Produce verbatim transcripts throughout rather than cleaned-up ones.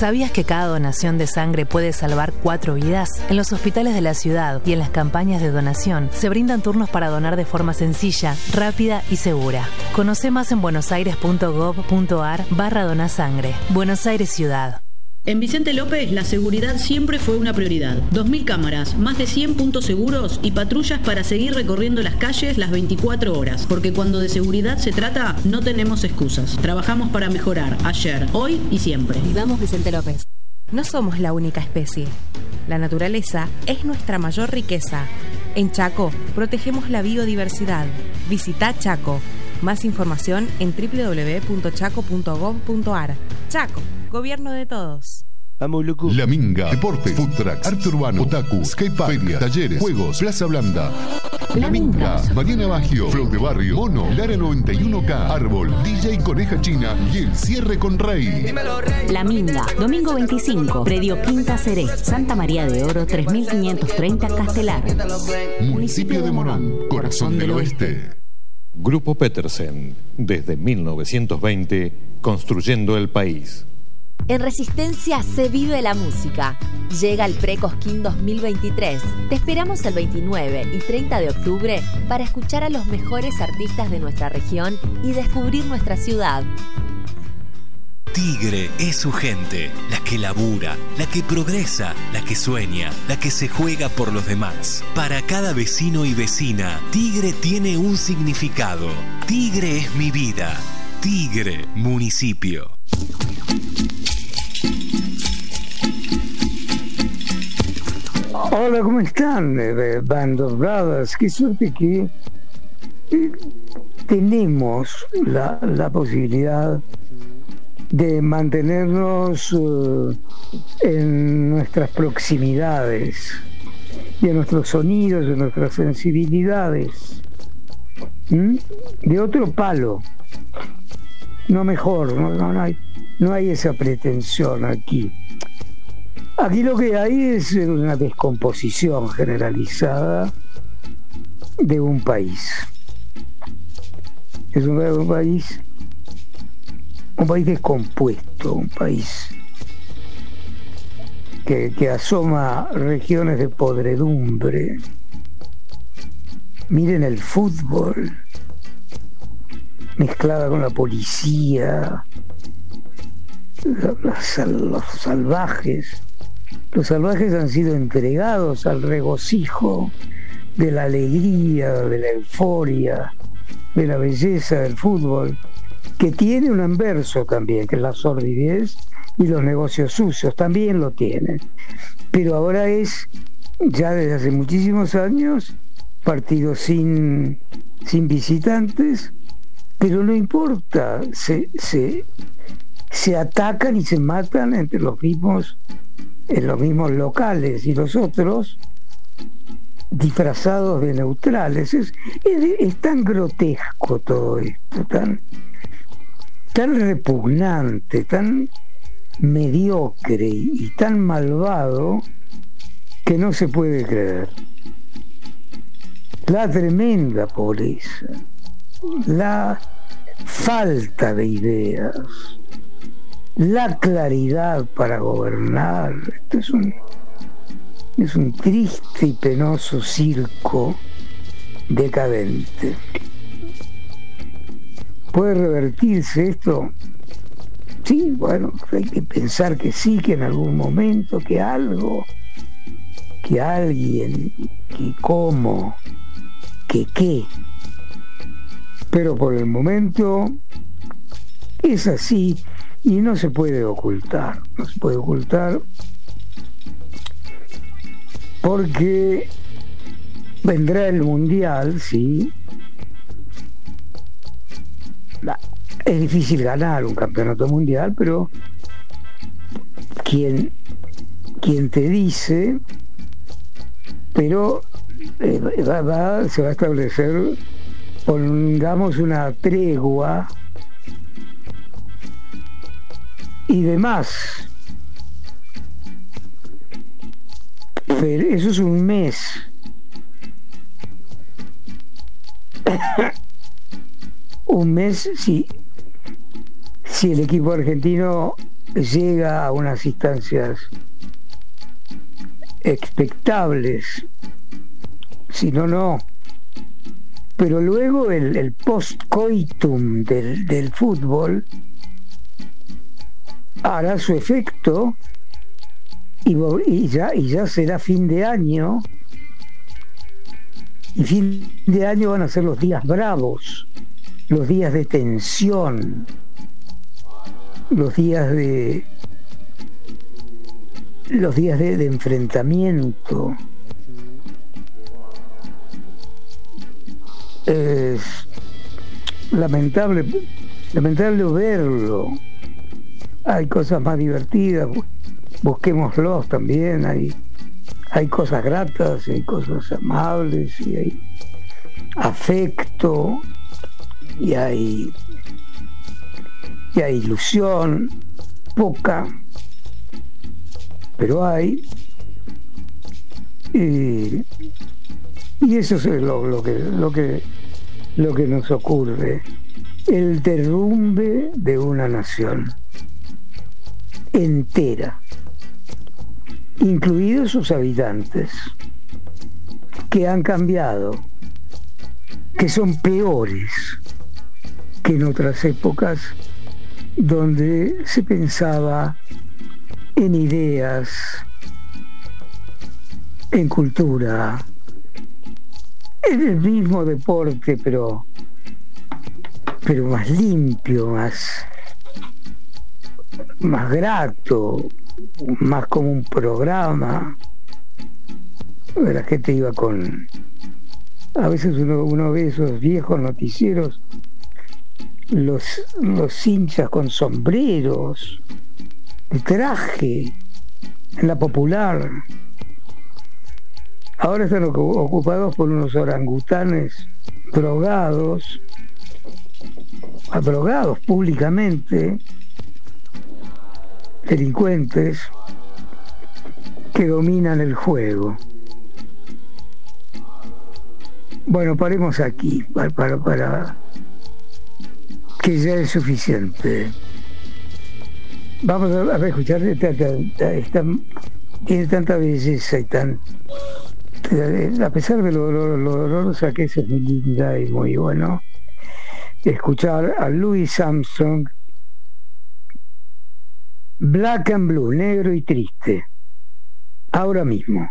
¿Sabías que cada donación de sangre puede salvar cuatro vidas? En los hospitales de la ciudad y en las campañas de donación se brindan turnos para donar de forma sencilla, rápida y segura. Conoce más en buenosaires.gov.ar barra donasangre. Buenos Aires Ciudad. En Vicente López, la seguridad siempre fue una prioridad. dos mil cámaras, más de cien puntos seguros y patrullas para seguir recorriendo las calles las veinticuatro horas. Porque cuando de seguridad se trata, no tenemos excusas. Trabajamos para mejorar ayer, hoy y siempre. Vivamos Vicente López. No somos la única especie. La naturaleza es nuestra mayor riqueza. En Chaco, protegemos la biodiversidad. Visita Chaco. Más información en doble u doble u doble u punto chaco punto gov punto ar. Chaco, gobierno de todos. La Minga, deporte, food trucks, arte urbano, otaku, skatepark, feria, talleres, juegos, Plaza Blanda. La Minga, Mariana Baggio, Flow de Barrio, Mono, Lara noventa y uno K, Árbol, D J Coneja China y el cierre con Rey. La Minga, domingo veinticinco, predio Quinta Seré, Santa María de Oro, tres mil quinientos treinta Castelar. Municipio de Morón, corazón del oeste. Grupo Petersen, desde mil novecientos veinte, construyendo el país. En Resistencia se vive la música. Llega el Pre-Cosquín dos mil veintitrés. Te esperamos el veintinueve y treinta de octubre para escuchar a los mejores artistas de nuestra región y descubrir nuestra ciudad. Tigre es su gente, la que labura, la que progresa, la que sueña, la que se juega por los demás. Para cada vecino y vecina, Tigre tiene un significado. Tigre es mi vida. Tigre, municipio. Hola, ¿cómo están, eh, Band of Brothers? Qué suerte que eh, tenemos la, la posibilidad de mantenernos uh, en nuestras proximidades y en nuestros sonidos, en nuestras sensibilidades. ¿Mm? De otro palo, no mejor, no, no, no, hay, no hay esa pretensión aquí. Aquí lo que hay es una descomposición generalizada de un país. Es un, un país un país descompuesto, un país que, que asoma regiones de podredumbre. Miren el fútbol mezclada con la policía, los, los salvajes. Los salvajes han sido entregados al regocijo de la alegría, de la euforia, de la belleza del fútbol, que tiene un anverso también, que es la sordidez y los negocios sucios, también lo tienen. Pero ahora es, ya desde hace muchísimos años, partido sin, sin visitantes, pero no importa, se, se, se atacan y se matan entre los mismos, en los mismos locales, y los otros disfrazados de neutrales. Es, es, es tan grotesco todo esto, tan... tan repugnante, tan mediocre y tan malvado que no se puede creer. La tremenda pobreza, la falta de ideas, la claridad para gobernar. Esto es un, es un triste y penoso circo decadente. ¿Puede revertirse esto? Sí, bueno, hay que pensar que sí, que en algún momento, que algo, que alguien, que cómo, que qué. Pero por el momento es así y no se puede ocultar, no se puede ocultar porque vendrá el Mundial, sí. Es difícil ganar un campeonato mundial, pero quien, quien te dice, pero eh, va, va, se va a establecer, pongamos una tregua y demás. Pero eso es un mes. Un mes, si, si el equipo argentino llega a unas instancias expectables, si no, no. Pero luego el, el post-coitum del, del fútbol hará su efecto y, y, ya, y ya será fin de año, y fin de año van a ser los días bravos, los días de tensión, los días de los días de, de enfrentamiento. Es lamentable lamentable verlo. Hay cosas más divertidas, busquémoslos también. Hay hay cosas gratas, hay cosas amables, y hay afecto, y hay y hay ilusión, poca, pero hay. Y, y eso es lo, lo que lo que lo que nos ocurre, el derrumbe de una nación entera, incluidos sus habitantes, que han cambiado, que son peores que en otras épocas donde se pensaba en ideas, en cultura, en el mismo deporte, pero pero más limpio, más más grato, más como un programa. La gente iba con, a veces uno, uno ve esos viejos noticieros, los, los hinchas con sombreros, de traje, en la Popular. Ahora están ocupados por unos orangutanes drogados, drogados públicamente, delincuentes que dominan el juego. Bueno, paremos aquí para, para, para que ya es suficiente. Vamos a, a escuchar esta, esta, esta, tiene tanta belleza y tan, a pesar de lo, lo, lo dolorosa que es, es muy linda y muy bueno escuchar a Louis Armstrong, Black and Blue, negro y triste, ahora mismo.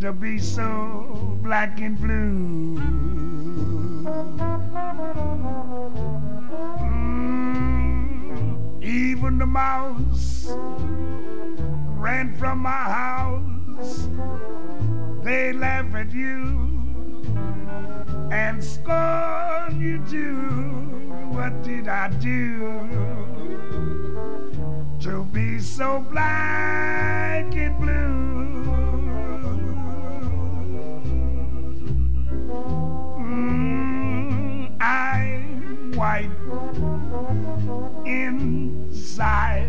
to be so black and blue. Mm, even the mouse ran from my house. They laugh at you and scorn you too. What did I do to be so black and blue? Mm, I'm white inside,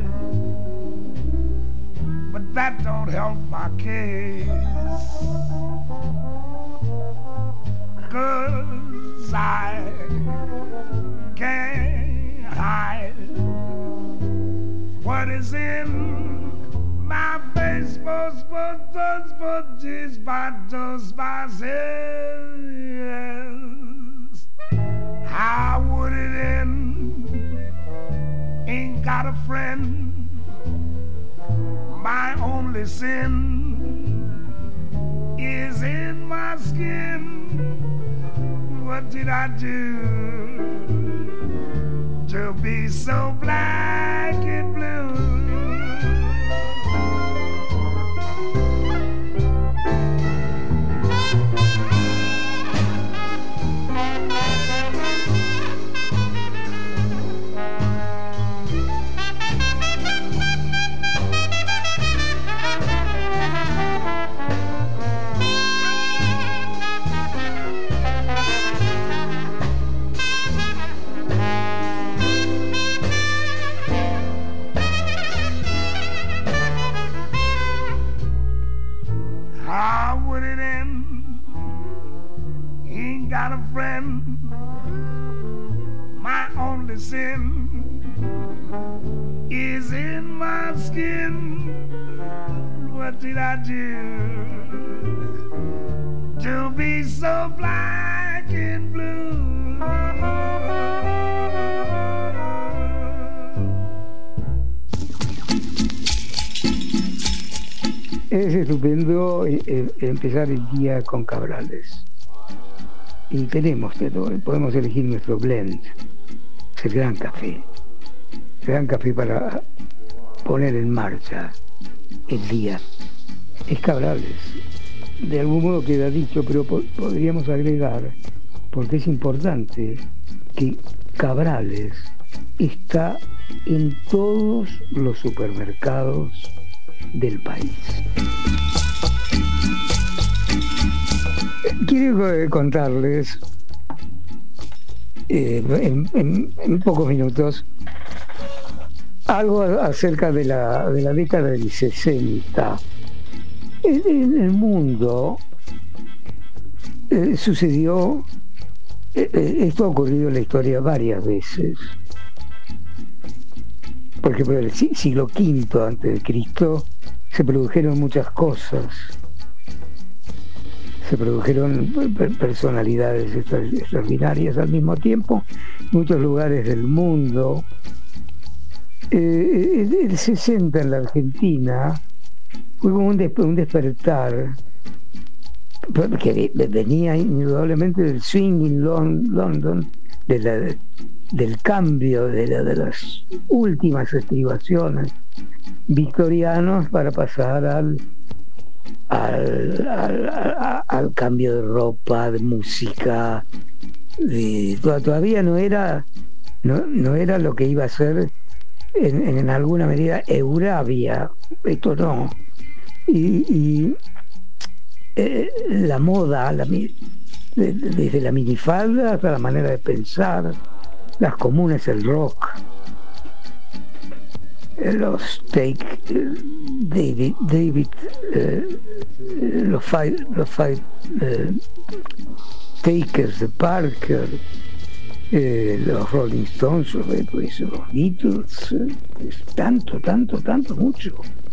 but that don't help my case. 'Cause I can't hide what is in my face. But, but, but, but, just by, just by, yes. How would it end? Ain't got a friend. My only sin is in my skin. What did I do to be so black and blue? How would it end? Ain't got a friend. My only sin is in my skin. What did I do to be so black and blue? Es estupendo eh, empezar el día con Cabrales. Y tenemos, podemos elegir nuestro blend. Es el gran café. El gran café para poner en marcha el día. Es Cabrales. De algún modo queda dicho, pero po- podríamos agregar, porque es importante, que Cabrales está en todos los supermercados del país. Quiero contarles eh, en, en, en pocos minutos algo acerca de la, de la década del sesenta. En, en el mundo eh, sucedió, eh, esto ha ocurrido en la historia varias veces. Por ejemplo, en el siglo quinto antes de Cristo se produjeron muchas cosas. Se produjeron personalidades extraordinarias al mismo tiempo, en muchos lugares del mundo. Eh, el sesenta en la Argentina fue como un, des- un despertar que venía indudablemente del swing in Lon- London, de la, del cambio de, la, de las últimas estribaciones victorianos para pasar al Al, al, al, al cambio de ropa, de música, de, todavía no era no, no era lo que iba a ser en, en alguna medida Eurabia, esto no, y, y eh, la moda, la, de, desde la minifalda hasta la manera de pensar, las comunes, el rock, los take David, David eh, los five, los five eh, takers de Parker, eh, los Rolling Stones, los, pues, los Beatles, eh, tanto, tanto, tanto, mucho.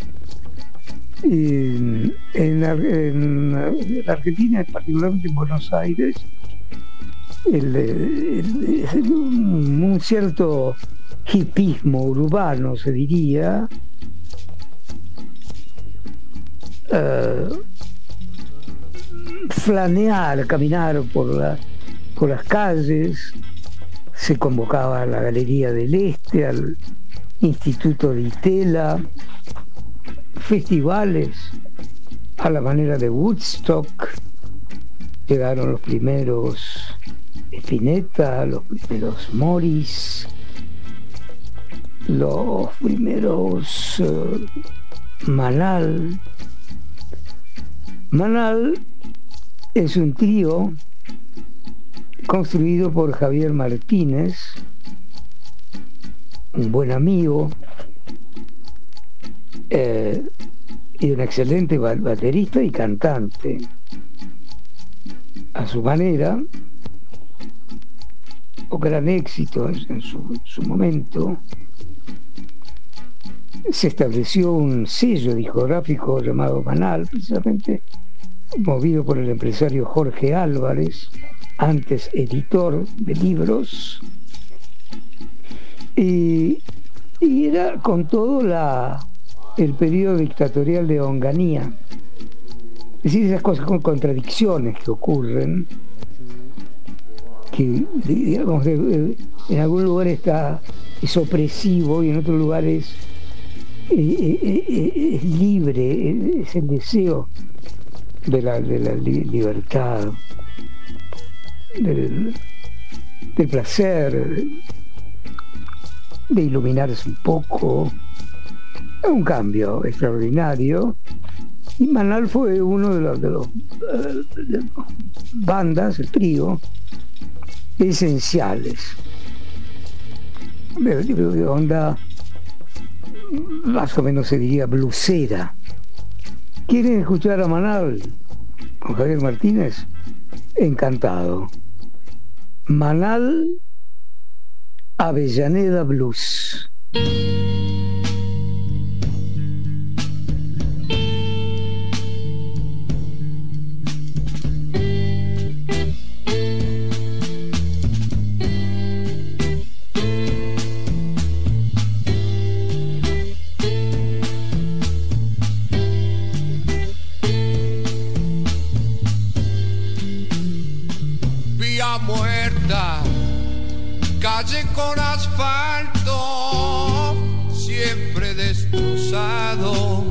Y en, en la Argentina, particularmente en Buenos Aires, el, el, el, un cierto hipismo urbano, se diría, uh, flanear, caminar por, la, por las calles. Se convocaba a la Galería del Este, al Instituto de Itela, festivales a la manera de Woodstock. Llegaron los primeros Spinetta, los primeros Morris, los primeros uh, Manal. Manal es un trío construido por Javier Martínez, un buen amigo eh, y un excelente baterista y cantante a su manera, o gran éxito en su, su momento. Se estableció un sello discográfico llamado Manal, precisamente movido por el empresario Jorge Álvarez, antes editor de libros, y, y era con todo la, el periodo dictatorial de Onganía. Es decir, esas cosas con contradicciones que ocurren, que digamos en algún lugar está, es opresivo y en otro lugar es, es, es, es libre, es el deseo de la, de la libertad, del, del placer, de iluminarse un poco. Es un cambio extraordinario. Y Manal fue uno de los, de los de las bandas, el trío, esenciales. De onda más o menos se diría blusera. ¿Quieren escuchar a Manal con Javier Martínez? Encantado. Manal, Avellaneda Blues. Calle con asfalto, siempre destrozado.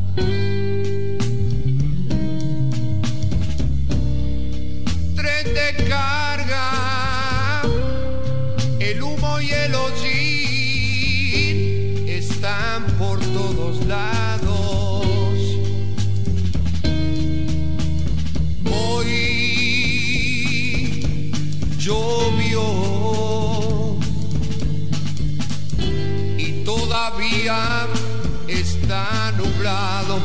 Tren de carga, el humo y el hollín están por todos lados. Hoy llovió. Todavía está nublado.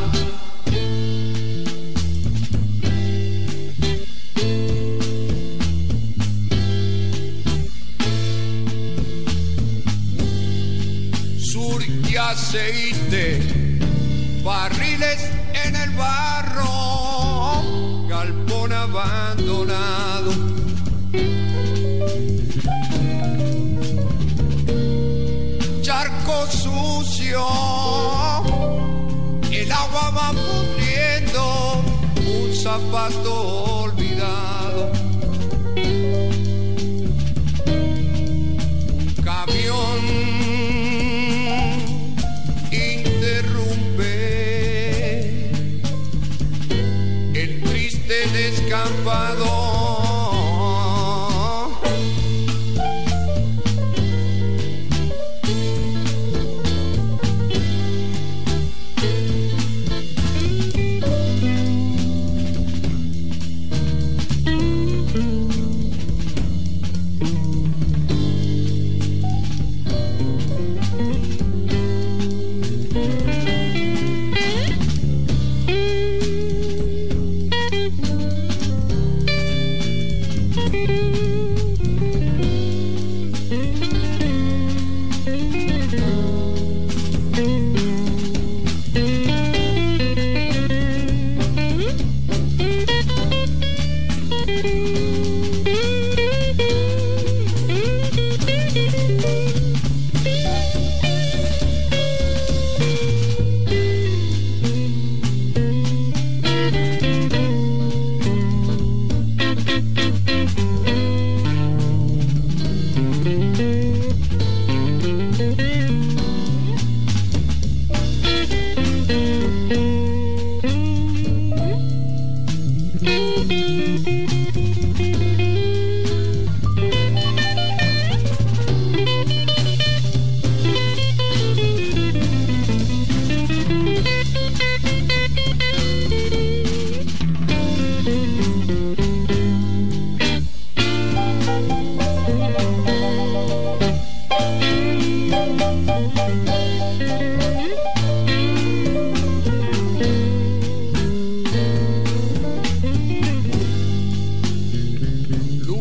Surge aceite, barriles en el barro, galpón abandonado. Charco sucio, el agua va pudriendo, un zapato olvidado. Camión interrumpe el triste descampado.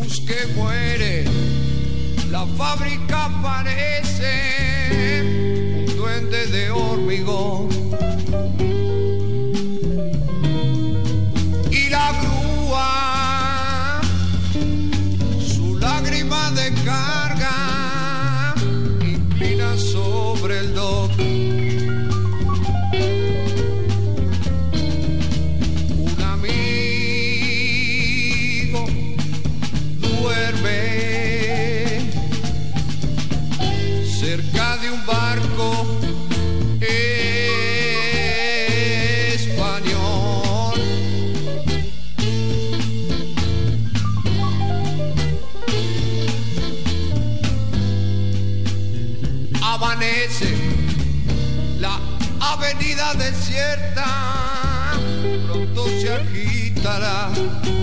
luz que muere, la fábrica parece un duende de hormigón. Y la grúa, su lágrima de carga, inclina sobre el dock. Un amigo duerme cerca de un barco español. Amanece la avenida desierta, pronto se agitará.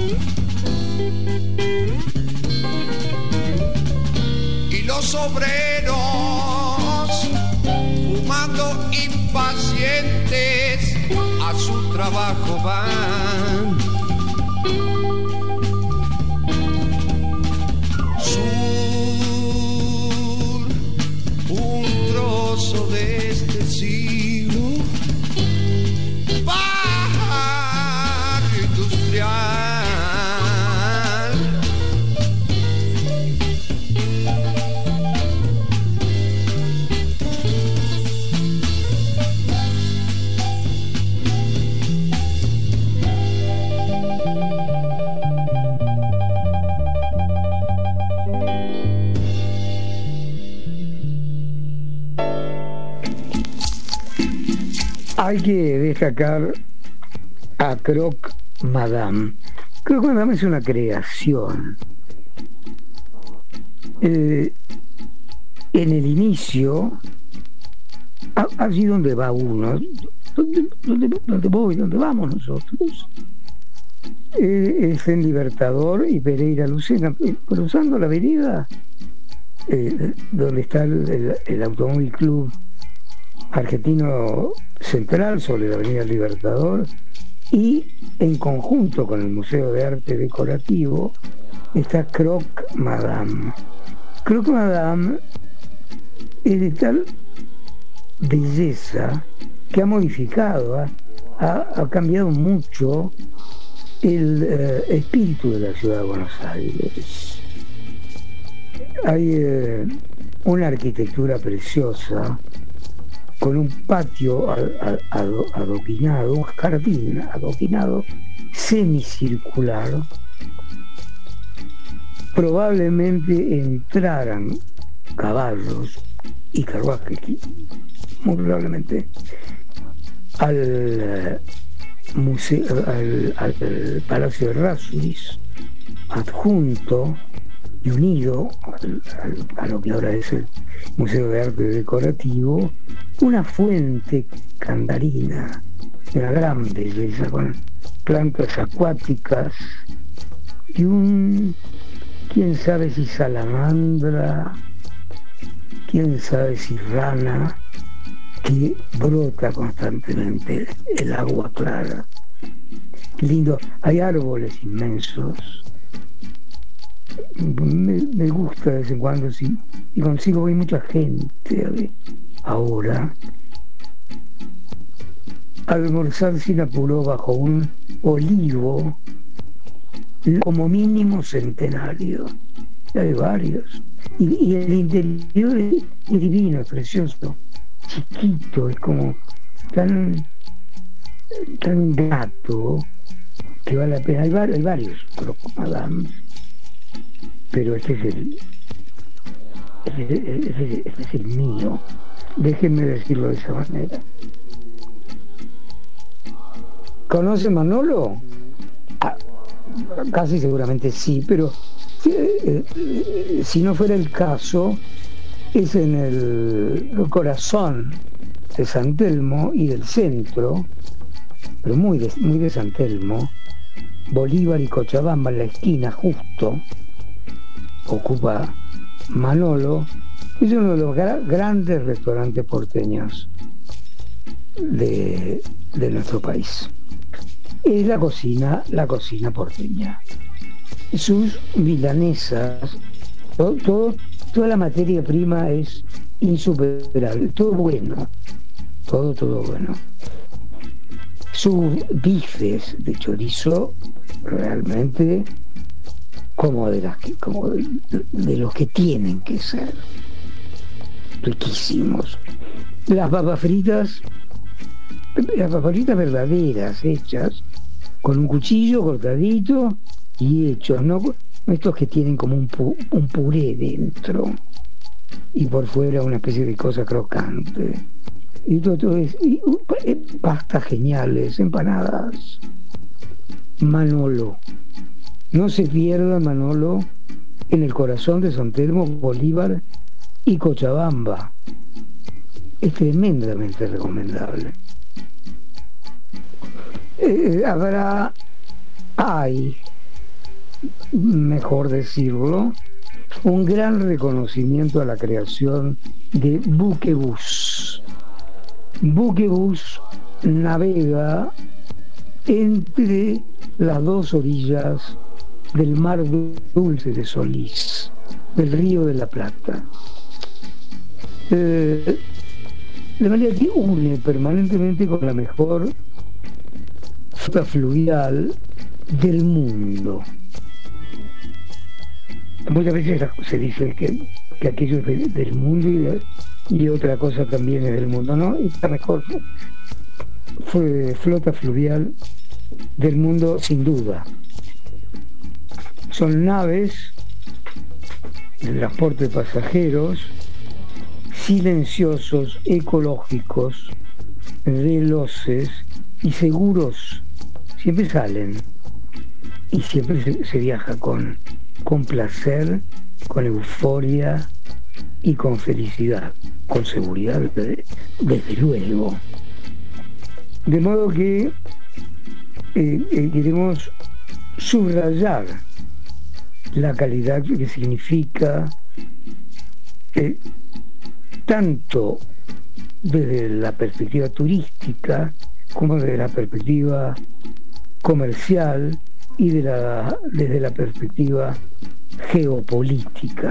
Y los obreros, fumando impacientes, a su trabajo van. Sur, un trozo de este siglo, barrio industrial. Hay que destacar a Croque Madame. Croque Madame es una creación. Eh, en el inicio, allí donde va uno, donde, donde, donde voy, donde vamos nosotros, eh, es en Libertador y Pereira Lucena, cruzando la avenida eh, donde está el, el, el Automóvil Club Argentino Central, sobre la avenida Libertador, y en conjunto con el Museo de Arte Decorativo está Croque Madame. Croque Madame es de tal belleza que ha modificado, ha, ha, ha cambiado mucho el eh, espíritu de la ciudad de Buenos Aires. Hay eh, una arquitectura preciosa, con un patio adoquinado, un jardín adoquinado semicircular. Probablemente entraran caballos y carruajes, muy probablemente, al museo, al, al Palacio de Rasuris, adjunto y unido al, al, a lo que ahora es el Museo de Arte Decorativo, una fuente candarina de una gran belleza, con plantas acuáticas y un, quién sabe si salamandra, quién sabe si rana, que brota constantemente el agua clara. Lindo, hay árboles inmensos. Me, me gusta de vez en cuando, sí, y consigo ver mucha gente a ver, ahora almorzar sin apuro bajo un olivo como mínimo centenario. Hay varios, y, y el interior es, es divino, es precioso, chiquito, es como tan tan gato que vale la pena. Hay, var, hay varios Madame, pero este es el este, este, este es el mío, déjenme decirlo de esa manera. ¿Conoce Manolo? Ah, casi seguramente sí, pero eh, eh, si no fuera el caso, es en el, el corazón de San Telmo y del centro, pero muy de, muy de San Telmo, Bolívar y Cochabamba, en la esquina justo ocupa Manolo. Es uno de los gra- grandes restaurantes porteños de, de nuestro país. Es la cocina, la cocina porteña. sus milanesas, todo, todo, toda la materia prima es insuperable, todo bueno, todo, todo bueno. Sus bifes de chorizo realmente como de las que, como de, de los que tienen que ser, riquísimos. Las papas fritas, las papas fritas verdaderas, hechas con un cuchillo cortadito y hechos, no estos que tienen como un, pu, un puré dentro y por fuera una especie de cosa crocante. Y todo, todo es y, uh, pastas geniales, empanadas. Manolo. No se pierda Manolo en el corazón de San Telmo, Bolívar y Cochabamba. Es tremendamente recomendable. Eh, habrá, hay, mejor decirlo, un gran reconocimiento a la creación de Buquebús. Buquebús navega entre las dos orillas del mar dulce de Solís, del río de la Plata. Eh, de manera que une permanentemente con la mejor flota fluvial del mundo. Muchas veces se dice que, que aquello es de, del mundo y, y otra cosa también es del mundo, ¿no? Esta mejor fue flota fluvial del mundo, sin duda. Son naves de transporte de pasajeros, silenciosos, ecológicos, veloces y seguros. Siempre salen y siempre se, se viaja con, con placer, con euforia y con felicidad, con seguridad, desde luego. De modo que eh, eh, queremos subrayar la calidad que significa eh, tanto desde la perspectiva turística como desde la perspectiva comercial y de la, desde la perspectiva geopolítica.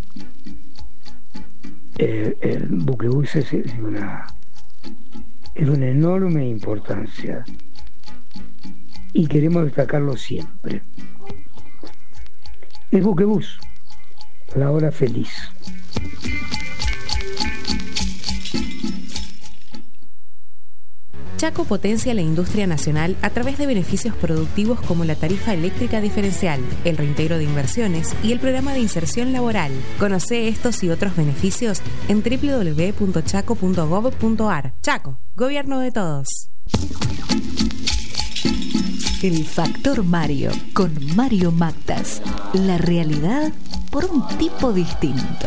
El, el buquebús es, es una es de una enorme importancia y queremos destacarlo siempre. Es Buquebús, la hora feliz. Chaco potencia la industria nacional a través de beneficios productivos como la tarifa eléctrica diferencial, el reintegro de inversiones y el programa de inserción laboral. Conoce estos y otros beneficios en doble u doble u doble u punto chaco punto gob punto ar. Chaco, gobierno de todos. El Factor Mario, con Mario Mactas. La realidad por un tipo distinto.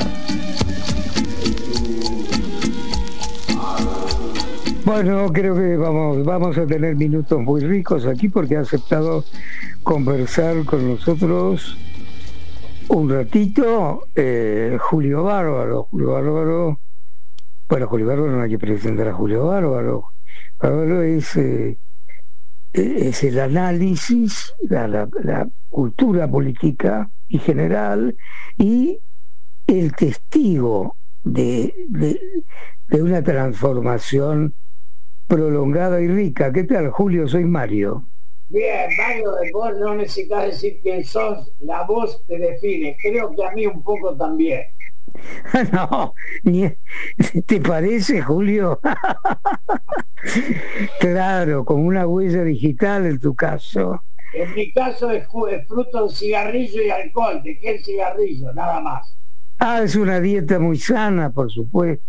Bueno, creo que vamos, vamos a tener minutos muy ricos aquí porque ha aceptado conversar con nosotros un ratito eh, Julio Bárbaro. Julio Bárbaro, bueno, Julio Bárbaro no hay que presentar a Julio Bárbaro. Bárbaro es, eh, es el análisis, la, la, la cultura política y general y el testigo de, de, de una transformación prolongada y rica. ¿Qué tal, Julio? Soy Mario. Bien, Mario, vos no necesitas decir quién sos, la voz te define. Creo que a mí un poco también. No, ni, ¿te parece, Julio? Claro, como una huella digital en tu caso. En mi caso es, es fruto de cigarrillo y alcohol. ¿De qué el cigarrillo? Nada más. Ah, es una dieta muy sana, por supuesto.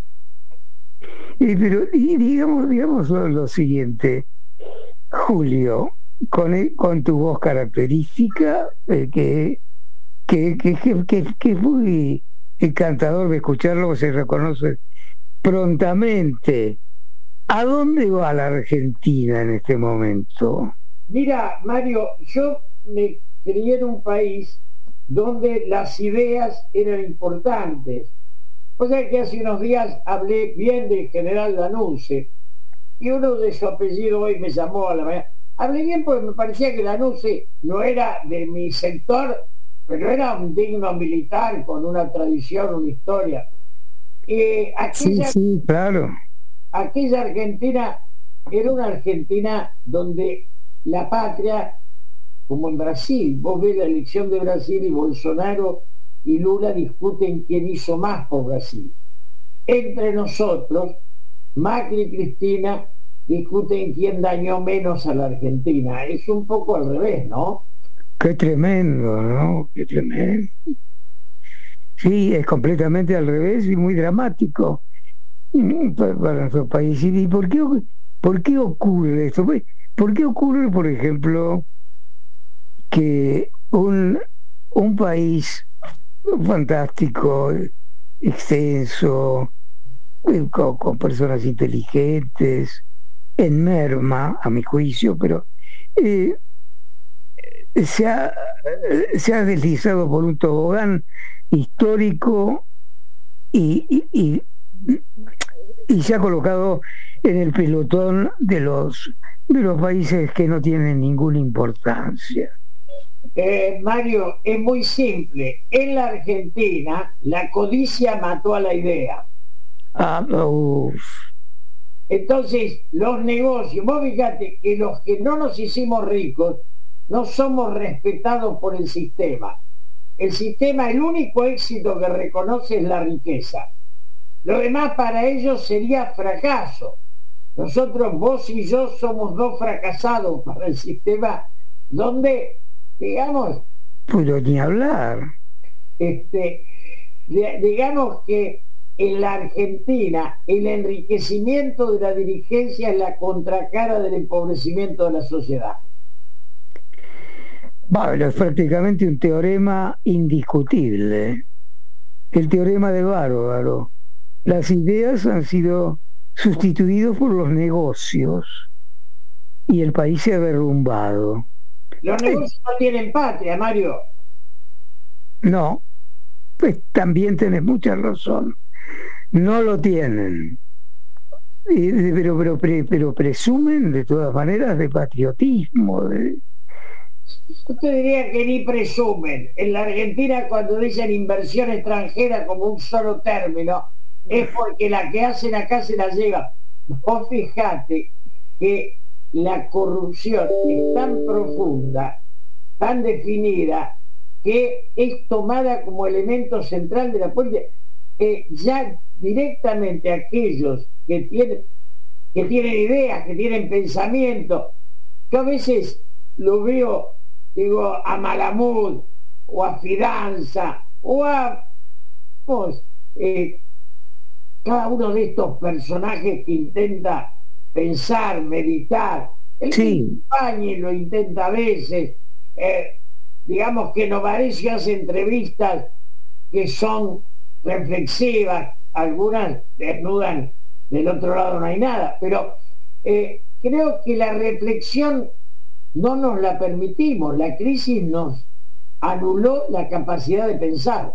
Y, pero, y digamos, digamos lo, lo siguiente, Julio, con, con tu voz característica, eh, que, que, que, que, que, que es muy encantador de escucharlo, se reconoce prontamente. ¿A dónde va la Argentina en este momento? Mira, Mario, yo me crié en un país donde las ideas eran importantes. O sea que hace unos días hablé bien del general Lanusse y uno de su apellido hoy me llamó a la mañana. hablé bien porque me parecía que Lanús no era de mi sector, pero era un digno militar con una tradición, una historia. Eh, aquella, sí, sí, claro. Aquella Argentina era una Argentina donde la patria, como en Brasil, vos ves la elección de Brasil y Bolsonaro y Lula discuten quién hizo más por Brasil. Entre nosotros, Macri y Cristina discuten quién dañó menos a la Argentina. Es un poco al revés, ¿no? Qué tremendo, ¿no? Qué tremendo. Sí, es completamente al revés y muy dramático para, para nuestro país. ¿Y por qué, por qué ocurre esto? ¿Por qué ocurre, por ejemplo, que un, un país fantástico, extenso, con, con personas inteligentes, en merma, a mi juicio, pero eh, se, ha, se ha deslizado por un tobogán histórico y, y, y, y se ha colocado en el pelotón de los, de los países que no tienen ninguna importancia? Eh, Mario, es muy simple. En la Argentina, la codicia mató a la idea. Ah, uf. Entonces, los negocios, vos fíjate que los que no nos hicimos ricos, no somos respetados por el sistema. El sistema, el único éxito que reconoce es la riqueza. Lo demás para ellos sería fracaso. Nosotros, vos y yo, somos dos fracasados para el sistema, donde, digamos... Pero ni hablar. Este, digamos que en la Argentina el enriquecimiento de la dirigencia es la contracara del empobrecimiento de la sociedad. Bueno, es prácticamente un teorema indiscutible. El teorema de Bárbaro. Las ideas han sido sustituidos por los negocios y el país se ha derrumbado. Los negocios no tienen patria, Mario. No, pues también tenés mucha razón. No lo tienen. Pero, pero, pero, pero presumen de todas maneras de patriotismo. De... Yo te diría que ni presumen. En la Argentina, cuando dicen inversión extranjera como un solo término, es porque la que hacen acá se la llevan. Vos fijate que la corrupción es tan profunda, tan definida, que es tomada como elemento central de la política. Eh, ya directamente aquellos que tienen, que tienen ideas, que tienen pensamiento, yo a veces lo veo, digo, a Malamud, o a Fidanza, o a pues, eh, cada uno de estos personajes que intenta pensar, meditar. El sí. Pañi lo intenta a veces. Eh, digamos que Novarecio hace entrevistas que son reflexivas, algunas desnudan, del otro lado no hay nada, pero eh, creo que la reflexión no nos la permitimos. La crisis nos anuló la capacidad de pensar.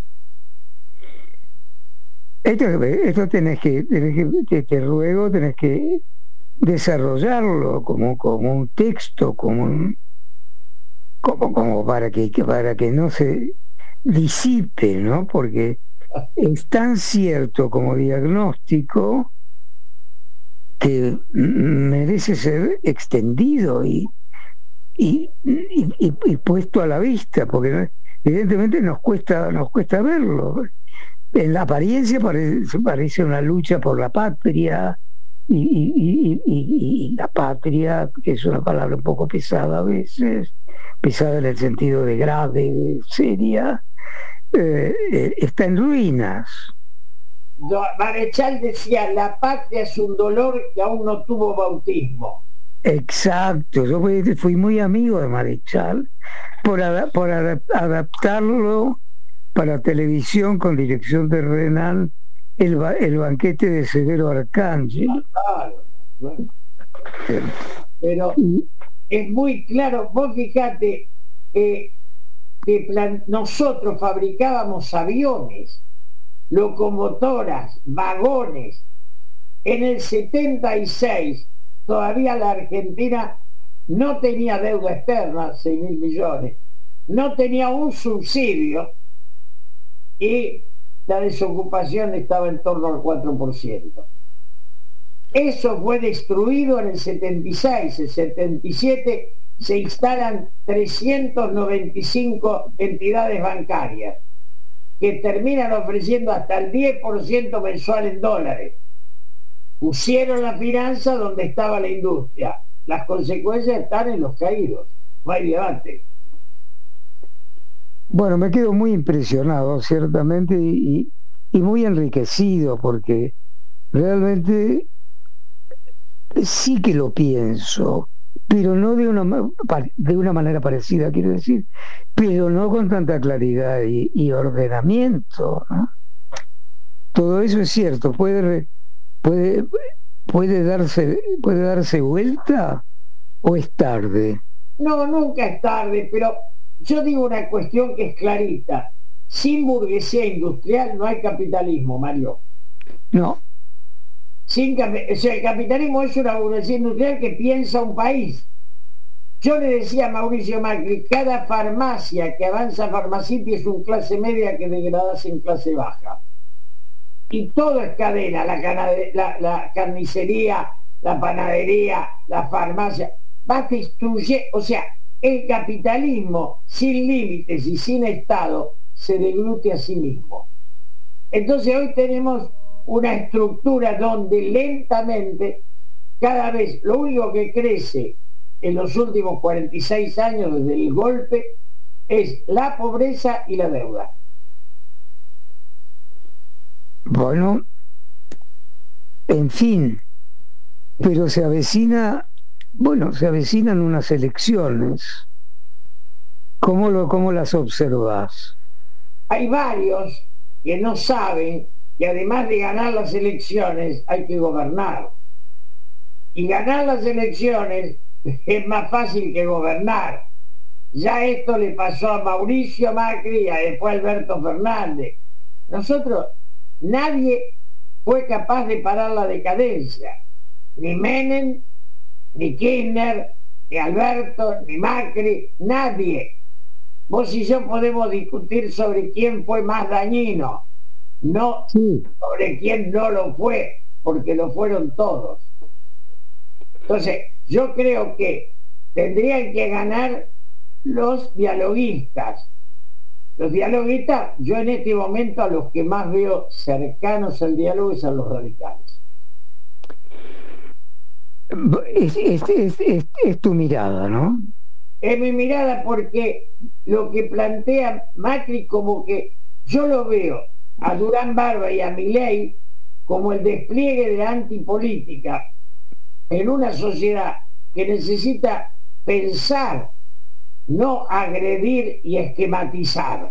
Esto, esto tenés que, tenés que te, te ruego, tenés que desarrollarlo como, como un texto, como un, como, como para que, que para que no se disipe, ¿no? Porque es tan cierto como diagnóstico que merece ser extendido y, y, y, y, y puesto a la vista, porque evidentemente nos cuesta, nos cuesta verlo. En la apariencia parece, parece una lucha por la patria y, y, y, y, y la patria, que es una palabra un poco pesada a veces, pesada en el sentido de grave, de seria, eh, eh, está en ruinas. Marechal decía, la patria es un dolor que aún no tuvo bautismo. Exacto, yo fui, fui muy amigo de Marechal por, ad, por ad, adaptarlo para televisión con dirección de Renan, el, el banquete de Severo Arcángel. Claro, claro. Pero es muy claro, vos fijate eh, que plan, nosotros fabricábamos aviones, locomotoras, vagones. En el setenta y seis todavía la Argentina no tenía deuda externa, seis mil millones, no tenía un subsidio y la desocupación estaba en torno al cuatro por ciento. Eso fue destruido en el setenta y seis, el setenta y siete se instalan trescientas noventa y cinco entidades bancarias que terminan ofreciendo hasta el diez por ciento mensual en dólares. Pusieron la finanza donde estaba la industria. Las consecuencias están en los caídos. No hay debate. Bueno, me quedo muy impresionado, ciertamente, y, y muy enriquecido, porque realmente sí que lo pienso, pero no de una, de una manera parecida, quiero decir, pero no con tanta claridad y, y ordenamiento, ¿no? Todo eso es cierto, puede, puede, puede, darse, puede darse vuelta o es tarde. No, nunca es tarde, pero yo digo una cuestión que es clarita. Sin burguesía industrial no hay capitalismo, Mario. No. Sin, o sea, el capitalismo es una burguesía industrial que piensa un país. Yo le decía a Mauricio Macri, cada farmacia que avanza farmacity es un clase media que degradase en clase baja. Y todo es cadena, la, canade, la, la carnicería, la panadería, la farmacia, va a destruir, o sea, el capitalismo sin límites y sin Estado se deglute a sí mismo. Entonces hoy tenemos una estructura donde lentamente, cada vez, lo único que crece en los últimos cuarenta y seis años desde el golpe es la pobreza y la deuda. Bueno, en fin, pero se avecina, bueno, se avecinan unas elecciones. ¿Cómo, lo, cómo las observas? Hay varios que no saben que además de ganar las elecciones hay que gobernar. Y ganar las elecciones es más fácil que gobernar. Ya esto le pasó a Mauricio Macri y después a Alberto Fernández. Nosotros, nadie fue capaz de parar la decadencia. Ni Menem, ni Kirchner, ni Alberto, ni Macri, nadie. Vos y yo podemos discutir sobre quién fue más dañino, no sí. sobre quién no lo fue, porque lo fueron todos. Entonces, yo creo que tendrían que ganar los dialoguistas. Los dialoguistas, yo en este momento a los que más veo cercanos al diálogo es a los radicales. Es, es, es, es, es tu mirada, ¿no? Es mi mirada, porque lo que plantea Macri, como que yo lo veo a Durán Barba y a Milei como el despliegue de la antipolítica en una sociedad que necesita pensar, no agredir y esquematizar.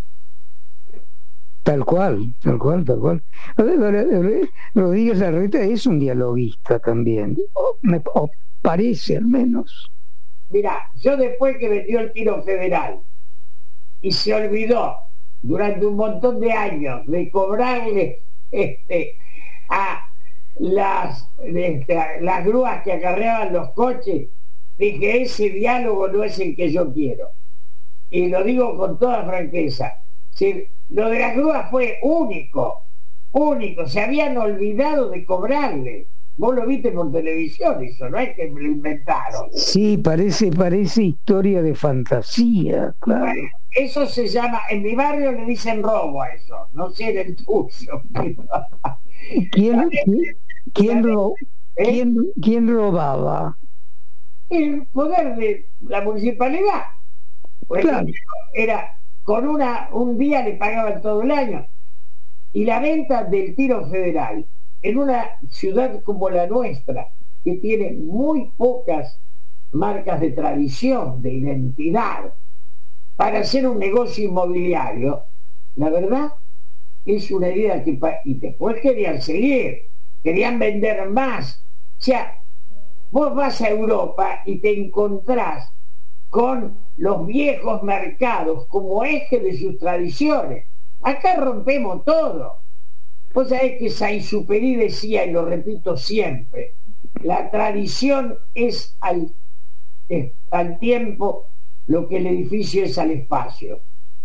Tal cual, tal cual, tal cual. Rodríguez Larreta es un dialoguista también, o, me, o parece al menos. Mirá, yo después que vendió el tiro federal y se olvidó durante un montón de años de cobrarle este, a las, este, a las grúas que acarreaban los coches, dije, ese diálogo no es el que yo quiero. Y lo digo con toda franqueza. Si lo de las grúas fue único, único, se habían olvidado de cobrarle. Vos lo viste por televisión, eso no es que me lo inventaron. Sí, parece, parece historia de fantasía, claro. Bueno, eso se llama, en mi barrio le dicen robo a eso, no sé en el tuyo. ¿Quién, quién, ro, ¿Eh? ¿quién, quién robaba? El poder de la municipalidad. Pues claro. Era, con una, un día le pagaban todo el año. Y la venta del tiro federal en una ciudad como la nuestra, que tiene muy pocas marcas de tradición, de identidad, para hacer un negocio inmobiliario, la verdad es una idea que... Y después querían seguir, querían vender más. O sea, vos vas a Europa y te encontrás con los viejos mercados como eje de sus tradiciones. Acá rompemos todo. Vos sabés que Saint-Exupéry decía, y lo repito siempre, la tradición es al es al tiempo lo que el edificio es al espacio.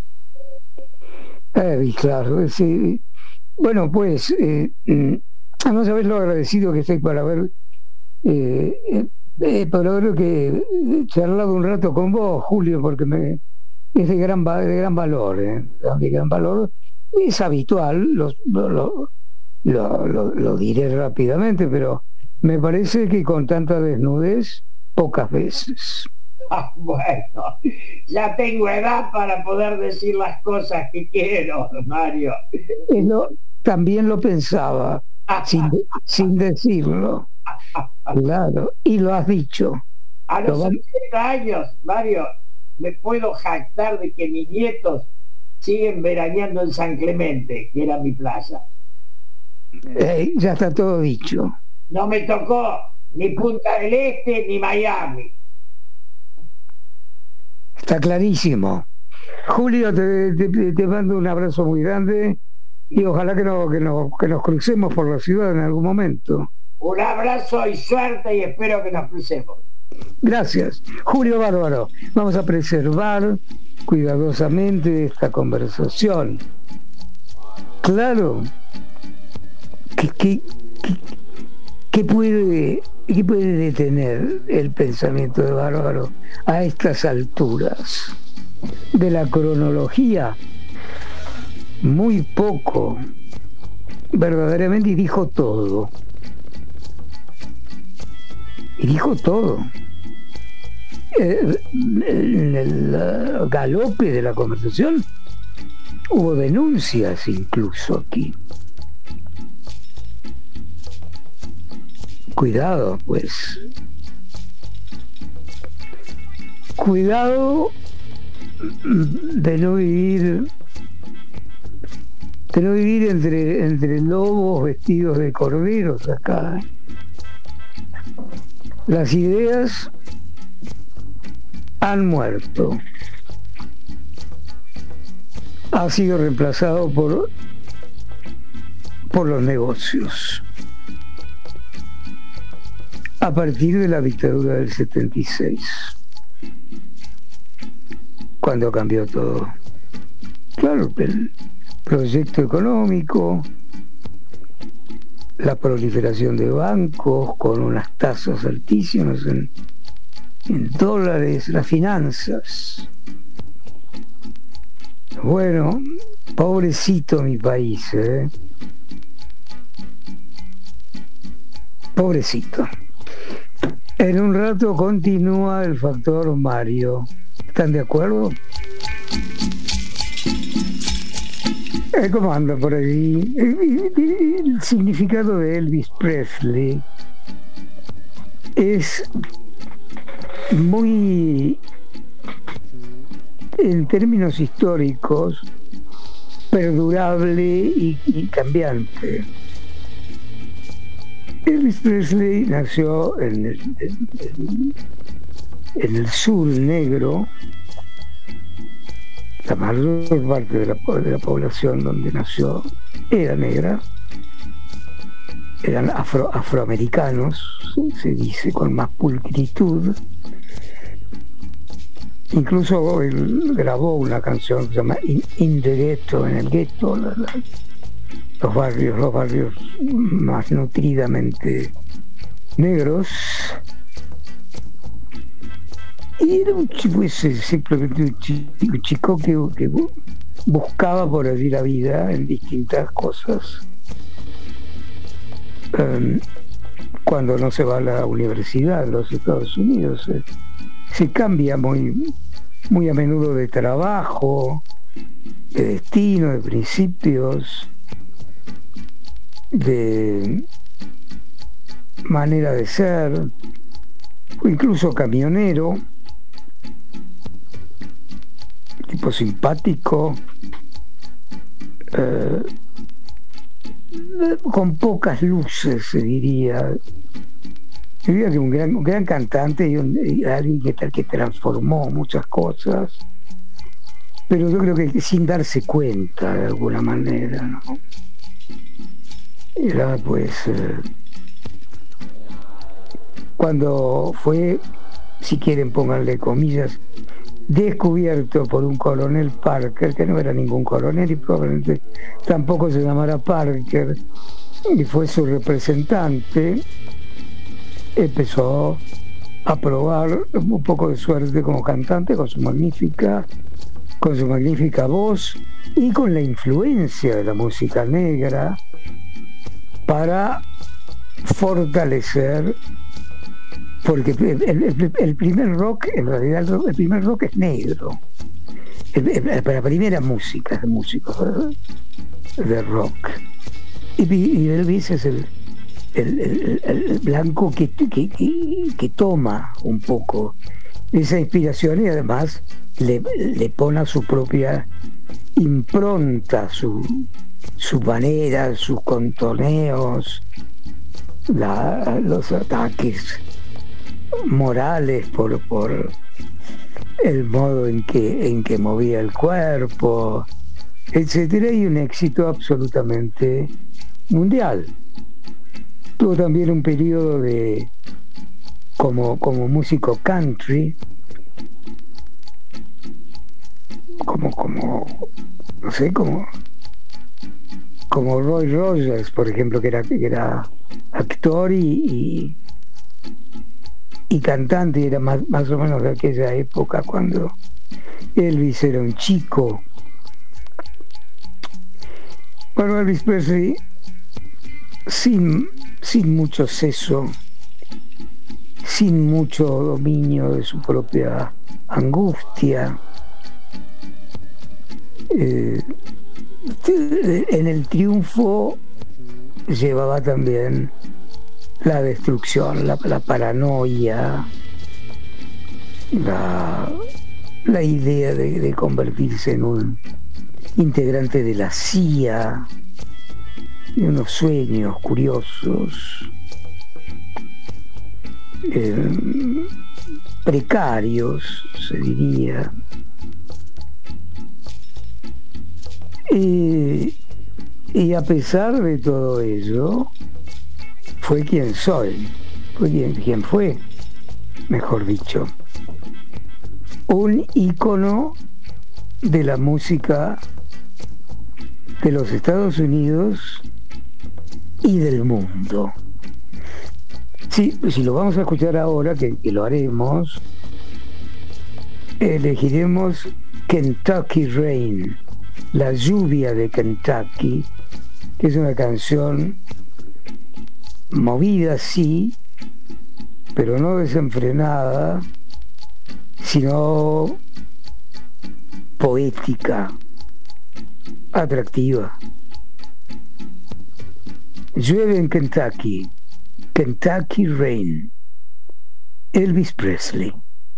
Eh, claro, sí. Bueno, pues, eh, no sabés lo agradecido que estoy por haber, eh, eh, por haber que charlado un rato con vos, Julio, porque me, es de gran, de gran valor, eh, de gran valor. Es habitual, lo, lo, lo, lo, lo, lo diré rápidamente, pero me parece que con tanta desnudez, pocas veces. Ah, bueno, ya tengo edad para poder decir las cosas que quiero, Mario. Eso también lo pensaba, sin, sin decirlo. Claro, y lo has dicho. A los ochenta años, Mario, me puedo jactar de que mis nietos siguen veraneando en San Clemente, que era mi playa. Eh, ya está todo dicho. No me tocó ni Punta del Este ni Miami. Está clarísimo. Julio, te, te, te mando un abrazo muy grande y ojalá que, no, que, no, que nos crucemos por la ciudad en algún momento. Un abrazo y suerte y espero que nos crucemos. Gracias. Julio Bárbaro, vamos a preservar cuidadosamente esta conversación. Claro, ¿qué, qué, qué, qué puede... ¿Qué puede detener el pensamiento de Bárbaro a estas alturas de la cronología? Muy poco. Verdaderamente, y dijo todo. Y dijo todo. En el galope de la conversación hubo denuncias incluso aquí. Cuidado, pues. Cuidado de no vivir de no vivir entre, entre lobos vestidos de corderos acá. Las ideas han muerto. Ha sido reemplazado por, por los negocios. A partir de la dictadura del setenta y seis, cuando cambió todo. Claro, el proyecto económico, la proliferación de bancos con unas tasas altísimas en, en dólares, las finanzas. Bueno, pobrecito mi país, ¿eh? Pobrecito. En un rato continúa el factor Mario. ¿Están de acuerdo? ¿Cómo anda por allí? El significado de Elvis Presley es muy, en términos históricos, perdurable y, y cambiante. Elvis Presley nació en el, en, en el sur negro. La mayor parte de la, de la población donde nació era negra, eran afro, afroamericanos, se dice con más pulcritud. Incluso él grabó una canción que se llama In, In the Ghetto, en el gueto, la, la, los barrios, los barrios más nutridamente negros. Y era un chico, pues, simplemente un chico, un chico que, que buscaba por allí la vida en distintas cosas. Um, cuando no se va a la universidad en los Estados Unidos, eh, se cambia muy, muy a menudo de trabajo, de destino, de principios, de manera de ser, o incluso camionero, tipo simpático, eh, con pocas luces, se diría. Diría que un gran, un gran cantante y, un, y alguien que, que transformó muchas cosas, pero yo creo que sin darse cuenta de alguna manera, ¿no? Era pues eh, cuando fue si quieren pónganle comillas, descubierto por un coronel Parker, que no era ningún coronel y probablemente tampoco se llamara Parker, y fue su representante. Empezó a probar un poco de suerte como cantante con su magnífica con su magnífica voz y con la influencia de la música negra para fortalecer, porque el, el, el primer rock, en realidad el primer rock es negro, el, el, la primera música de músicos de rock, y, y Elvis es el El, el, el blanco que, que, que, que toma un poco esa inspiración y además le, le pone su propia impronta, su, su manera, sus contoneos, la, los ataques morales por, por el modo en que, en que movía el cuerpo, etcétera, y un éxito absolutamente mundial. Tuvo también un periodo de como, como músico country, como, como, no sé, como, como Roy Rogers, por ejemplo, que era, que era actor y, y, y cantante, y era más, más o menos de aquella época cuando Elvis era un chico. Bueno, Elvis Presley, sin sin mucho seso, sin mucho dominio de su propia angustia, eh, en el triunfo llevaba también la destrucción, la, la paranoia, la, la idea de, de convertirse en un integrante de la C I A, de unos sueños curiosos, eh, precarios, se diría. Y, y a pesar de todo ello, fue quien soy, fue quien, quien fue, mejor dicho, un ícono de la música de los Estados Unidos y del mundo. Sí, si lo vamos a escuchar ahora, que, que lo haremos, elegiremos Kentucky Rain, la lluvia de Kentucky, que es una canción movida, sí, pero no desenfrenada, sino poética, atractiva. Llueve en Kentucky, Kentucky Rain, Elvis Presley.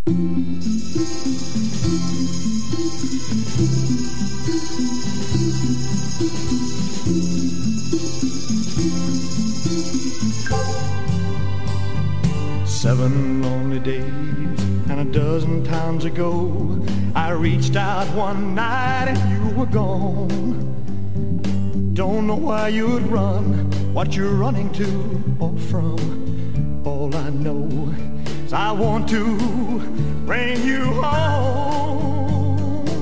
Seven lonely days and a dozen times ago, I reached out one night and you were gone. Don't know why you'd run, what you're running to or from. All I know is I want to bring you home.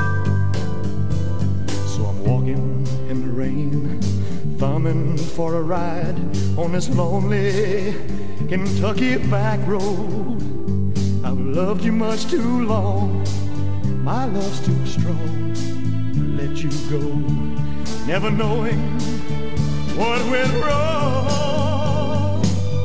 So I'm walking in the rain, thumbing for a ride on this lonely Kentucky back road. I've loved you much too long, my love's too strong to let you go, never knowing what went wrong.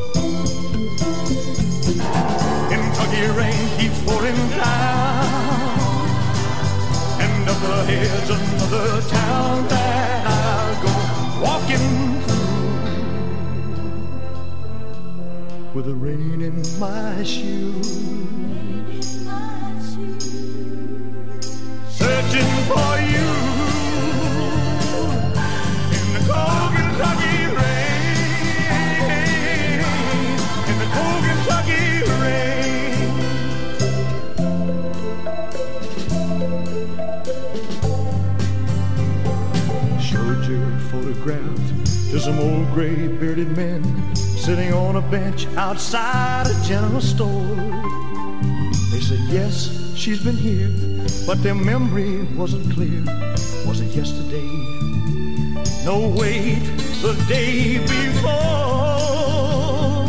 Kentucky rain keeps pouring down, and up ahead's another town that I'll go walking with the rain in my shoes, searching for you in the cold Kentucky rain, in the cold Kentucky rain. Showed your photograph to some old gray bearded men sitting on a bench outside a general store. said, yes, she's been here, but their memory wasn't clear. Was it yesterday? No, wait, the day before.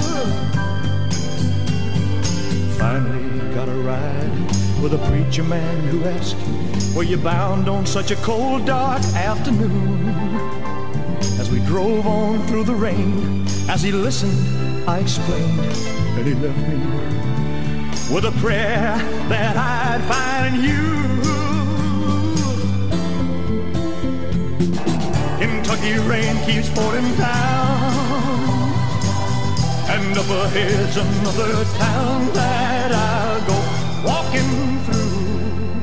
Finally got a ride with a preacher man who asked, were you bound on such a cold, dark afternoon? As we drove on through the rain, as he listened, I explained, and he left me with a prayer that I'd find you. Kentucky rain keeps pouring down, and up ahead's another town that I'll go walking through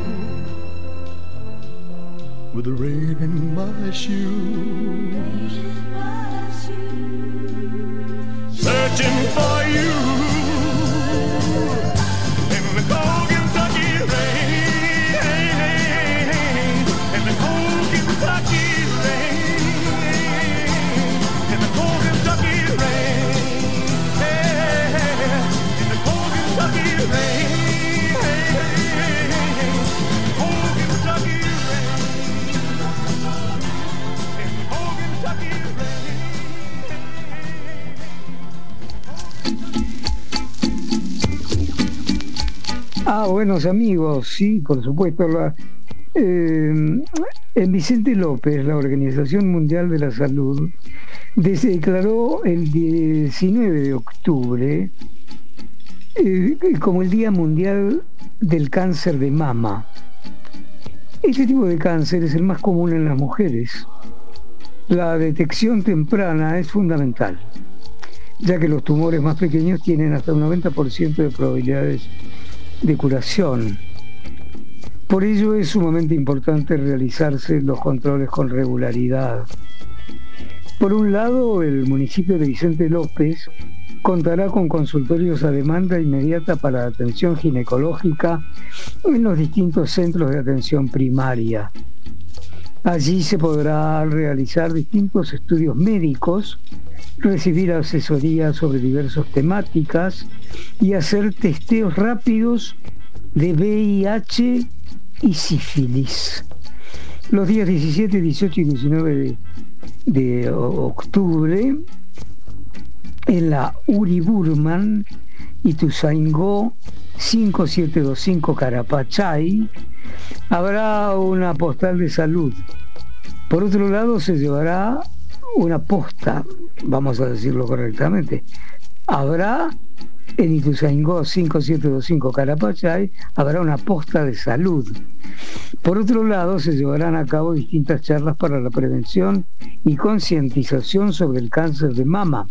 with the rain in my shoes, searching for you in the cold Kentucky rain, in the cold Kentucky rain, in the cold Kentucky rain, in the cold Kentucky rain, cold Kentucky rain, in the cold Kentucky rain. Ah, buenos amigos, sí, por supuesto. La, eh, en Vicente López, la Organización Mundial de la Salud declaró el diecinueve de octubre eh, como el Día Mundial del Cáncer de Mama. Este tipo de cáncer es el más común en las mujeres. La detección temprana es fundamental, ya que los tumores más pequeños tienen hasta un noventa por ciento de probabilidades de curación. Por ello es sumamente importante realizarse los controles con regularidad. Por un lado, el municipio de Vicente López contará con consultorios a demanda inmediata para atención ginecológica en los distintos centros de atención primaria. Allí se podrá realizar distintos estudios médicos, recibir asesoría sobre diversas temáticas y hacer testeos rápidos de V I H y sífilis. Los días diecisiete, dieciocho y diecinueve de, de octubre, en la Uri Burman, Ituzaingó cinco siete dos cinco Carapachay, habrá una postal de salud. Por otro lado, se llevará una posta, vamos a decirlo correctamente. Habrá en Ituzaingó cinco siete dos cinco Carapachay, habrá una posta de salud. Por otro lado, se llevarán a cabo distintas charlas para la prevención y concientización sobre el cáncer de mama.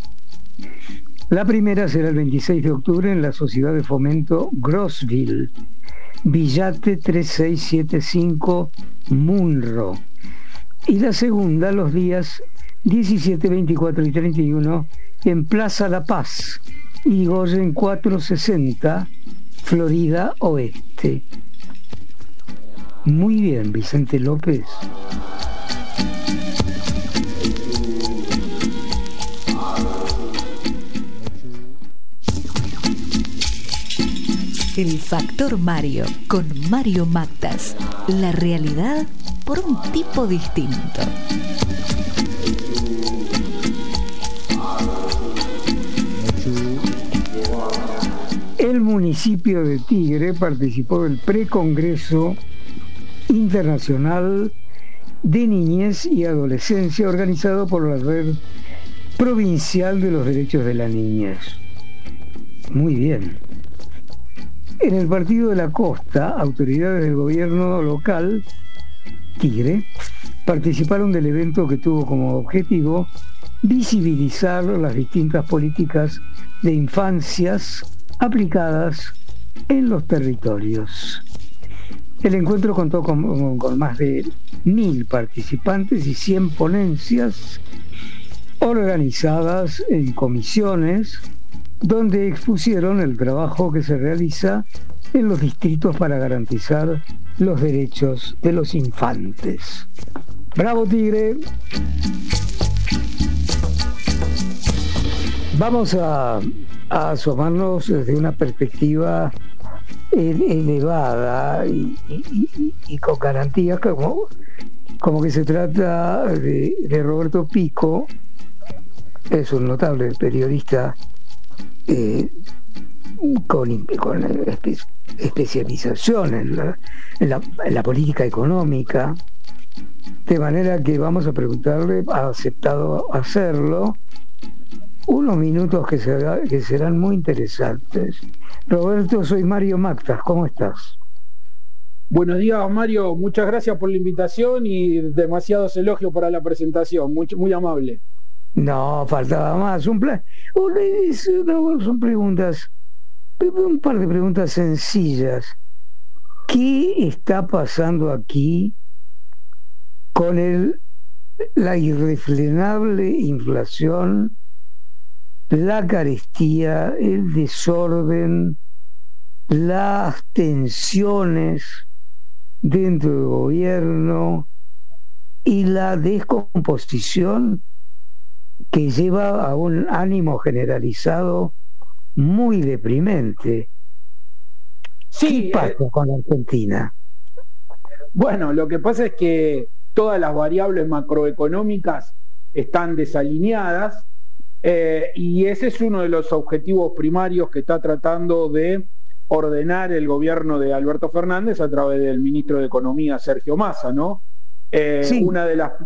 La primera será el veintiséis de octubre en la Sociedad de Fomento Grossville, Villate tres seis siete cinco Munro, y la segunda los días diecisiete, veinticuatro y treinta y uno en Plaza La Paz, Irigoyen cuatrocientos sesenta, Florida Oeste. Muy bien, Vicente López. El Factor Mario, con Mario Mactas. La realidad por un tipo distinto. El municipio de Tigre participó del Precongreso Internacional de Niñez y Adolescencia organizado por la Red Provincial de los Derechos de la Niñez. Muy bien. En el Partido de la Costa, autoridades del gobierno local, Tigre, participaron del evento que tuvo como objetivo visibilizar las distintas políticas de infancias aplicadas en los territorios. El encuentro contó con, con más de mil participantes y cien ponencias organizadas en comisiones, donde expusieron el trabajo que se realiza en los distritos para garantizar los derechos de los infantes. ¡Bravo, Tigre! Vamos a, a asomarnos desde una perspectiva elevada y, y, y con garantías como, como que se trata de, de Roberto Pico. Es un notable periodista eh, con, con espe, especialización en la, en, la, en la política económica, de manera que vamos a preguntarle, ha aceptado hacerlo, unos minutos que, será, que serán muy interesantes. Roberto, soy Mario Mactas, ¿cómo estás? Buenos días, Mario, muchas gracias por la invitación y demasiados elogios para la presentación, muy, muy amable. No, faltaba más. Un plan, son preguntas, un par de preguntas sencillas. ¿Qué está pasando aquí con el, la irrefrenable inflación, la carestía, el desorden, las tensiones dentro del gobierno y la descomposición que lleva a un ánimo generalizado muy deprimente? Sí, ¿Qué pasa eh, con Argentina? Bueno, lo que pasa es que todas las variables macroeconómicas están desalineadas, eh, y ese es uno de los objetivos primarios que está tratando de ordenar el gobierno de Alberto Fernández a través del ministro de Economía, Sergio Massa, ¿no? Eh, sí. Una de las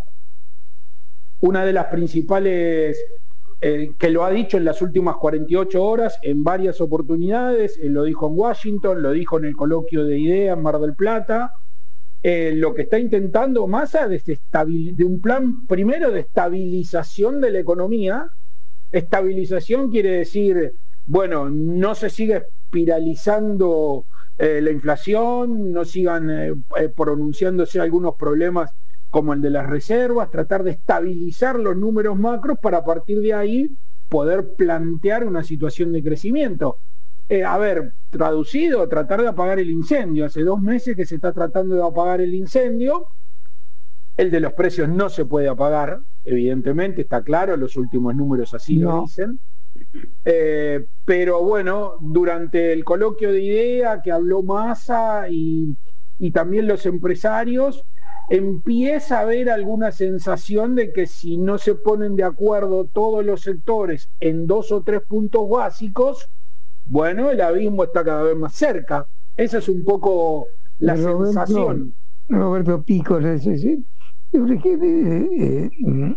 Una de las principales, eh, que lo ha dicho en las últimas cuarenta y ocho horas, en varias oportunidades, eh, lo dijo en Washington, lo dijo en el coloquio de ideas en Mar del Plata, eh, lo que está intentando Massa de, de un plan, primero, de estabilización de la economía. Estabilización quiere decir, bueno, no se sigue espiralizando eh, la inflación, no sigan eh, eh, pronunciándose algunos problemas como el de las reservas, tratar de estabilizar los números macros para a partir de ahí poder plantear una situación de crecimiento. Eh, a ver, traducido, tratar de apagar el incendio. Hace dos meses que se está tratando de apagar el incendio. El de los precios no se puede apagar, evidentemente, está claro, los últimos números así no. lo dicen. Eh, pero bueno, durante el coloquio de idea que habló Massa y, y también los empresarios, empieza a haber alguna sensación de que si no se ponen de acuerdo todos los sectores en dos o tres puntos básicos, bueno, el abismo está cada vez más cerca. Esa es un poco la Roberto, sensación. Roberto Pico, es decir, eh, eh,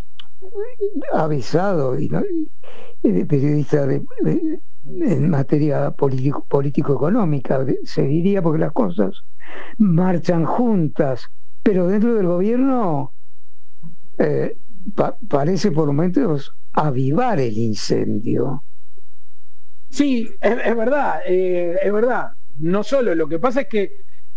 avisado y ¿no? periodista de, de, en materia político, político-económica, se diría, porque las cosas marchan juntas. Pero dentro del gobierno eh, pa parece por momentos avivar el incendio. Sí, es, es verdad, eh, es verdad. No solo, lo que pasa es que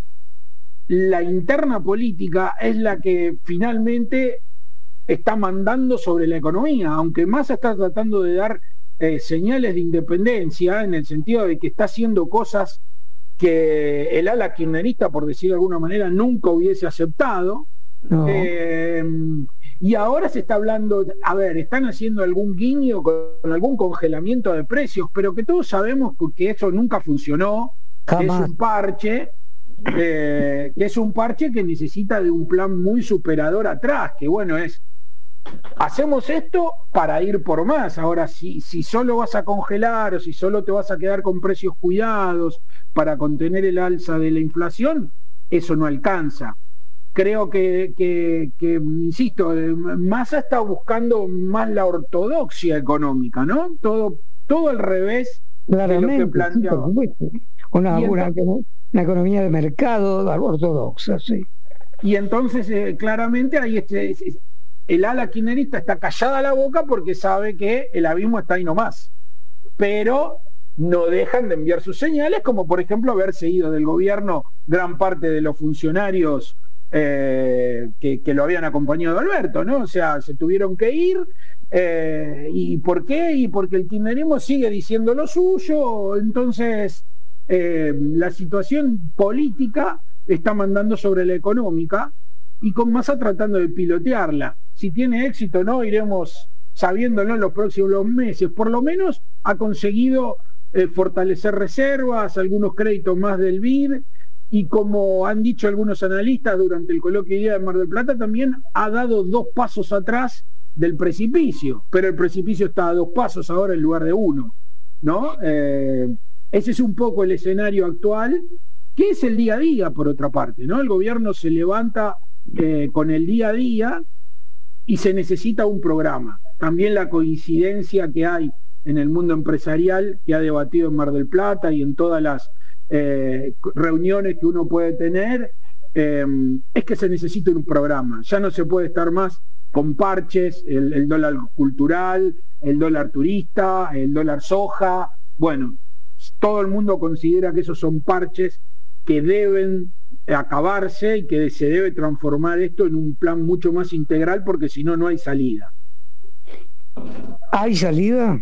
la interna política es la que finalmente está mandando sobre la economía, aunque Massa está tratando de dar eh, señales de independencia, en el sentido de que está haciendo cosas que el ala kirchnerista, por decir de alguna manera, nunca hubiese aceptado. No. Eh, y ahora se está hablando, a ver, están haciendo algún guiño con algún congelamiento de precios, pero que todos sabemos que eso nunca funcionó, que es un parche, eh, que es un parche que necesita de un plan muy superador atrás, que bueno, es, hacemos esto para ir por más. Ahora, si, si solo vas a congelar o si solo te vas a quedar con precios cuidados para contener el alza de la inflación, eso no alcanza. Creo que, que, que insisto, Massa está buscando más la ortodoxia económica, ¿no? Todo, todo al revés de lo que planteaba. Sí, una, una, una economía de mercado ortodoxa, sí. Y entonces, eh, claramente, ahí este, el ala kirchnerista está callada la boca porque sabe que el abismo está ahí nomás. Pero no dejan de enviar sus señales, como por ejemplo haberse ido del gobierno gran parte de los funcionarios eh, que, que lo habían acompañado a Alberto, ¿no? O sea, se tuvieron que ir. Eh, ¿Y por qué? Y porque el kirchnerismo sigue diciendo lo suyo. Entonces, eh, la situación política está mandando sobre la económica y con Massa tratando de pilotearla. Si tiene éxito o no, iremos sabiéndolo en los próximos meses. Por lo menos ha conseguido eh, fortalecer reservas, algunos créditos más del B I D, y como han dicho algunos analistas durante el coloquio de Día de Mar del Plata, también ha dado dos pasos atrás del precipicio, pero el precipicio está a dos pasos ahora en lugar de uno, ¿no? Eh, ese es un poco el escenario actual, que es el día a día, por otra parte, ¿no? El gobierno se levanta eh, con el día a día y se necesita un programa. También la coincidencia que hay en el mundo empresarial, que ha debatido en Mar del Plata y en todas las eh, reuniones que uno puede tener, eh, es que se necesita un programa. Ya no se puede estar más con parches, el, el dólar cultural, el dólar turista, el dólar soja. Bueno, todo el mundo considera que esos son parches que deben acabarse y que se debe transformar esto en un plan mucho más integral, porque si no, no hay salida. ¿Hay salida?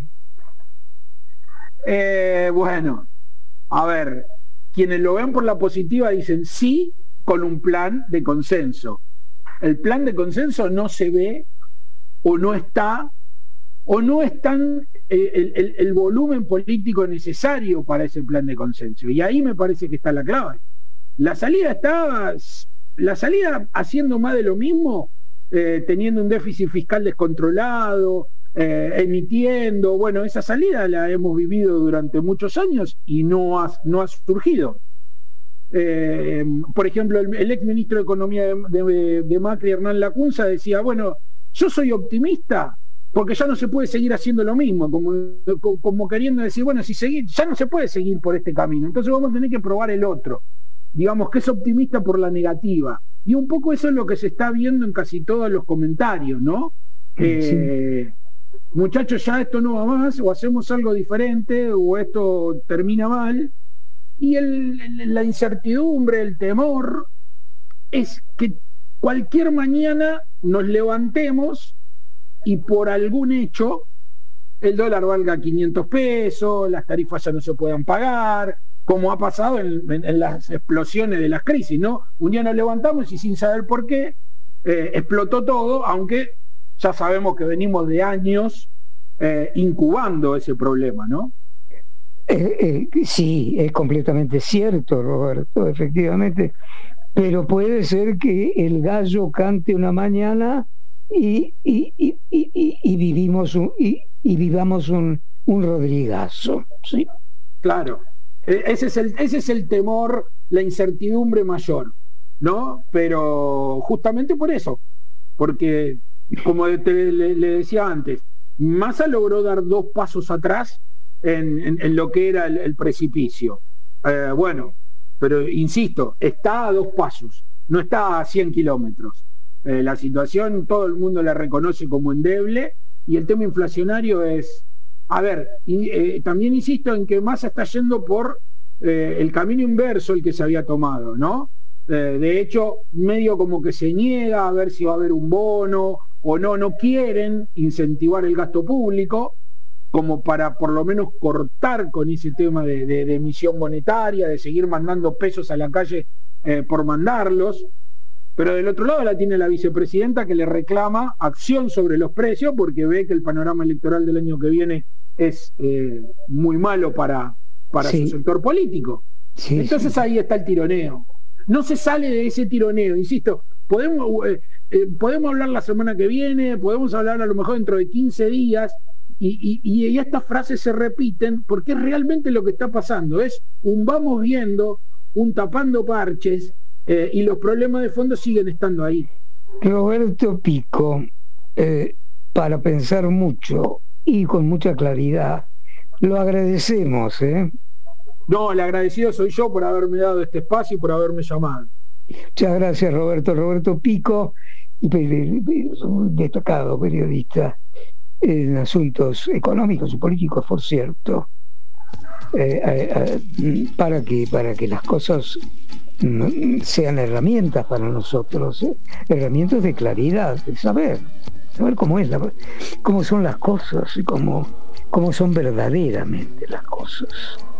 Eh, bueno, a ver, quienes lo ven por la positiva dicen sí, con un plan de consenso. El plan de consenso no se ve, o no está, o no está el, el, el volumen político necesario para ese plan de consenso. Y ahí me parece que está la clave. La salida está, la salida haciendo más de lo mismo, eh, teniendo un déficit fiscal descontrolado, eh, emitiendo, bueno, esa salida la hemos vivido durante muchos años y no ha, no ha surgido. Eh, por ejemplo, el, el ex ministro de Economía de, de, de Macri, Hernán Lacunza, decía, bueno, yo soy optimista porque ya no se puede seguir haciendo lo mismo, como, como, como queriendo decir, bueno, si seguir, ya no se puede seguir por este camino, entonces vamos a tener que probar el otro. Digamos que es optimista por la negativa. Y un poco eso es lo que se está viendo en casi todos los comentarios, ¿no? Sí. Eh, muchachos, ya esto no va más, o hacemos algo diferente, o esto termina mal. Y el, la incertidumbre, el temor, es que cualquier mañana nos levantemos y por algún hecho el dólar valga quinientos pesos, las tarifas ya no se puedan pagar, como ha pasado en, en, en las explosiones de las crisis, ¿no? Un día nos levantamos y sin saber por qué, eh, explotó todo, aunque ya sabemos que venimos de años eh, incubando ese problema, ¿no? Eh, eh, sí, es completamente cierto, Roberto, efectivamente, pero puede ser que el gallo cante una mañana y, y, y, y, y, y vivimos un, y, y vivamos un, un Rodrigazo, ¿sí? Claro. Ese es, el, ese es el temor, la incertidumbre mayor, ¿no? Pero justamente por eso, porque como te, le, le decía antes, Massa logró dar dos pasos atrás en, en, en lo que era el, el precipicio. Eh, bueno, pero insisto, está a dos pasos, no está a cien kilómetros. Eh, la situación todo el mundo la reconoce como endeble y el tema inflacionario es... A ver, y, eh, también insisto en que Massa está yendo por eh, el camino inverso el que se había tomado, ¿no? Eh, de hecho, medio como que se niega a ver si va a haber un bono o no, no quieren incentivar el gasto público como para por lo menos cortar con ese tema de, de, de emisión monetaria, de seguir mandando pesos a la calle eh, por mandarlos. Pero del otro lado la tiene la vicepresidenta, que le reclama acción sobre los precios porque ve que el panorama electoral del año que viene es eh, muy malo para, para sí. su sector político. Sí, Entonces sí. ahí está el tironeo. No se sale de ese tironeo, insisto. Podemos, eh, eh, podemos hablar la semana que viene, podemos hablar a lo mejor dentro de quince días, y, y, y estas frases se repiten porque es realmente lo que está pasando. Es un vamos viendo, un tapando parches, Eh, y los problemas de fondo siguen estando ahí. Roberto Pico, eh, para pensar mucho y con mucha claridad, lo agradecemos, ¿eh? No, el agradecido soy yo por haberme dado este espacio y por haberme llamado. Muchas gracias, Roberto. Roberto Pico, un destacado periodista en asuntos económicos y políticos, por cierto, eh, eh, eh, para que, para que las cosas sean herramientas para nosotros, ¿eh? herramientas de claridad, de saber, saber cómo es la, cómo son las cosas y cómo, cómo son verdaderamente las cosas,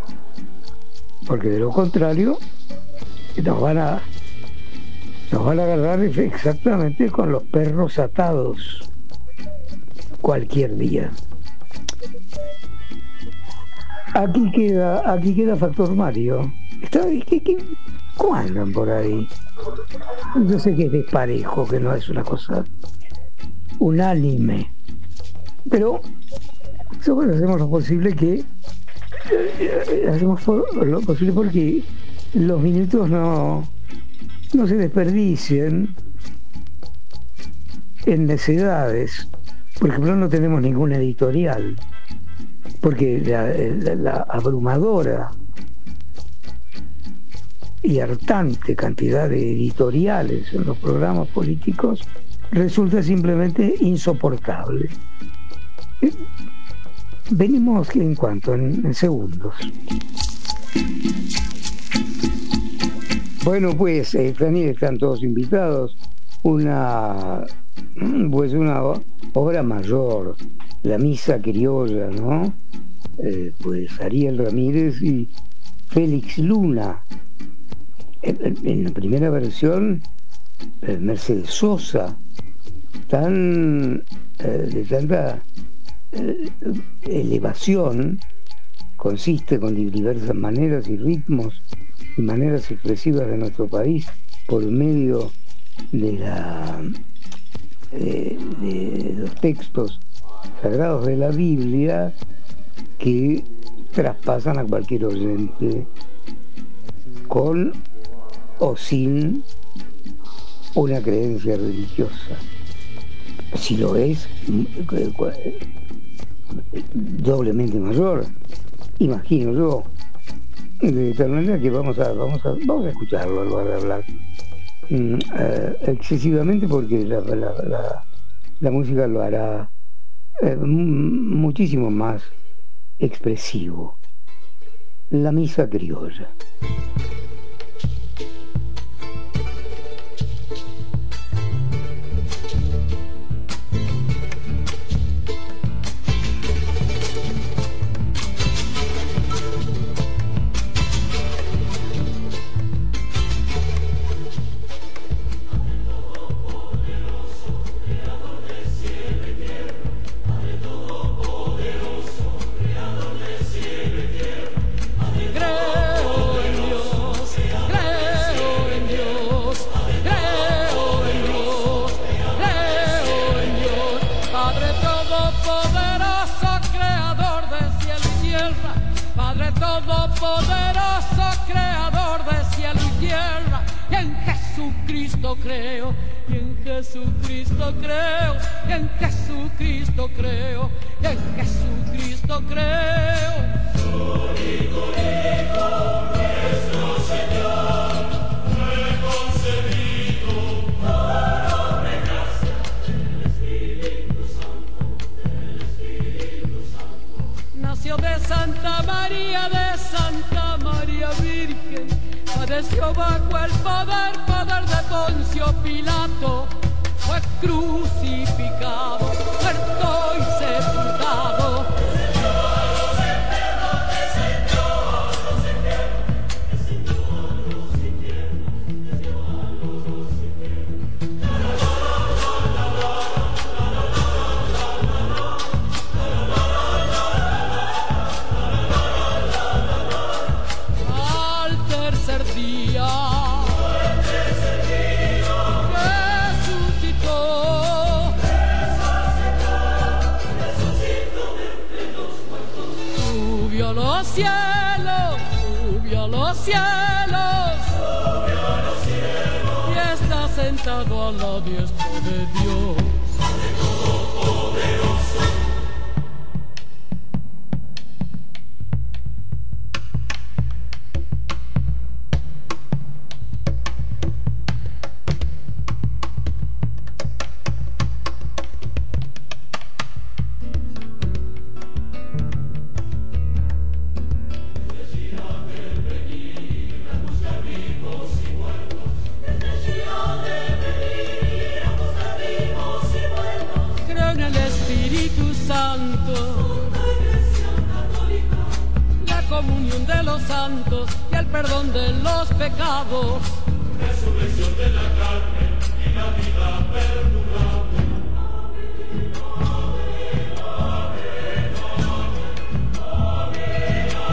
porque de lo contrario nos van a nos van a agarrar exactamente con los perros atados cualquier día. aquí queda, aquí queda Factor Mario. Está, ¿qué, qué, ¿Cómo andan por ahí? Yo sé que es desparejo, que no es una cosa unánime, pero nosotros hacemos lo posible que eh, hacemos por, lo posible porque los minutos no, no se desperdicien en necedades. Por ejemplo, no tenemos ningún editorial, porque la, la, la abrumadora y hartante cantidad de editoriales en los programas políticos resulta simplemente insoportable. Venimos en cuanto, en, en segundos. Bueno, pues, eh, Daniel, están todos invitados. Una, pues una obra mayor, la Misa Criolla, ¿no? Eh, pues Ariel Ramírez y Félix Luna. En, en la primera versión, eh, Mercedes Sosa, tan eh, de tanta eh, elevación, consiste con diversas maneras y ritmos y maneras expresivas de nuestro país por medio de la de, de los textos sagrados de la Biblia, que traspasan a cualquier oyente con o sin una creencia religiosa. Si lo es, doblemente mayor, imagino yo, de tal manera que vamos a vamos a vamos a escucharlo al lugar de hablar mm, eh, excesivamente, porque la, la, la, la música lo hará eh, m- muchísimo más expresivo. La Misa Criolla. Creo, y en Jesucristo creo, y en Jesucristo creo, y en Jesucristo creo. Único Hijo nuestro Señor, fue concebido por obra y gracia del Espíritu Santo, del Espíritu Santo. Nació de Santa María, de Santa María Virgen, padeció bajo el poder, poder de Poncio Pilato, fue crucificado, muerto y sepultado. Descendió a los infiernos, descendió a los infiernos, descendió a los infiernos, descendió a los infiernos. La la la la la la la la la la la la la la la la la. Al tercer día los cielos, subió a los cielos, subió a los cielos, y está sentado a la diestra de Dios, Padre Todopoderoso. Santos y el perdón de los pecados, resurrección de la carne y la vida perdurable. Amén, amén, amén, amén, amén.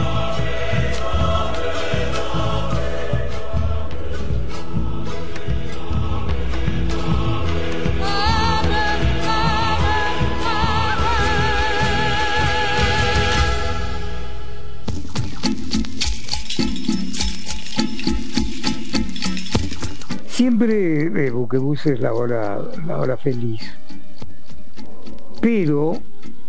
siempre eh, Buquebus es la hora, la hora feliz. Pero,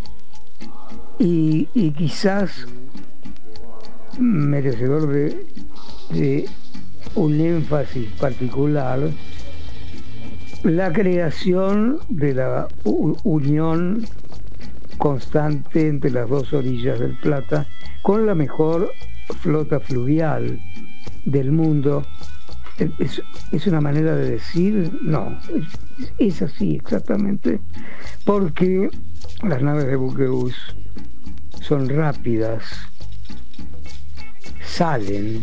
y, y quizás merecedor de, de un énfasis particular, la creación de la u- unión constante entre las dos orillas del Plata con la mejor flota fluvial del mundo. ¿Es, es una manera de decir? No, es, es así exactamente, porque las naves de Buquebus son rápidas, salen,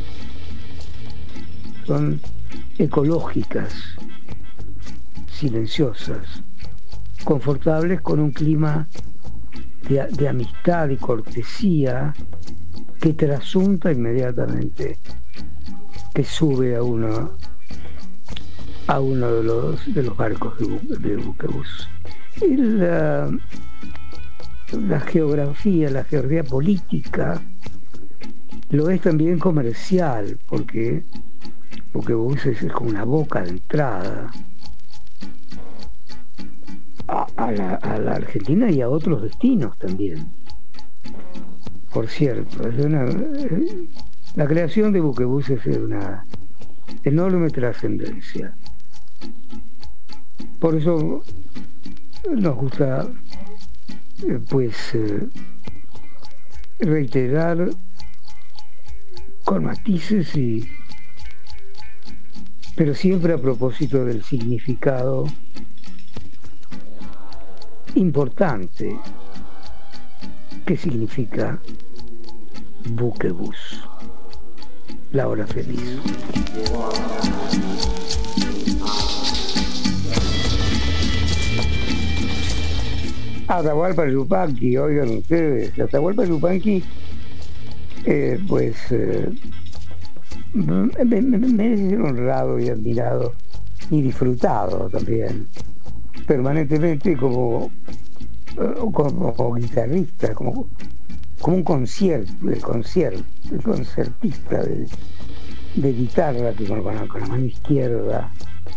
son ecológicas, silenciosas, confortables, con un clima de, de amistad y cortesía que trasunta inmediatamente que sube a uno a uno de los de los barcos de, Bu- de Buquebus. Y la, la geografía, la geografía política lo es también comercial, porque Buquebus es, es como una boca de entrada a, a, la, a la Argentina y a otros destinos también. Por cierto, es una, la creación de Buquebus es de una enorme trascendencia. Por eso nos gusta eh, pues eh, reiterar con matices, y pero siempre a propósito del significado importante que significa Buquebus, la hora feliz. Atahualpa Yupanqui, oigan ustedes, Atahualpa Yupanqui, eh, pues eh, me, me, me he honrado y admirado y disfrutado también permanentemente como, como, como guitarrista, como, como un concierto, el concierto, el concertista de, de guitarra que con, con, la, con la mano izquierda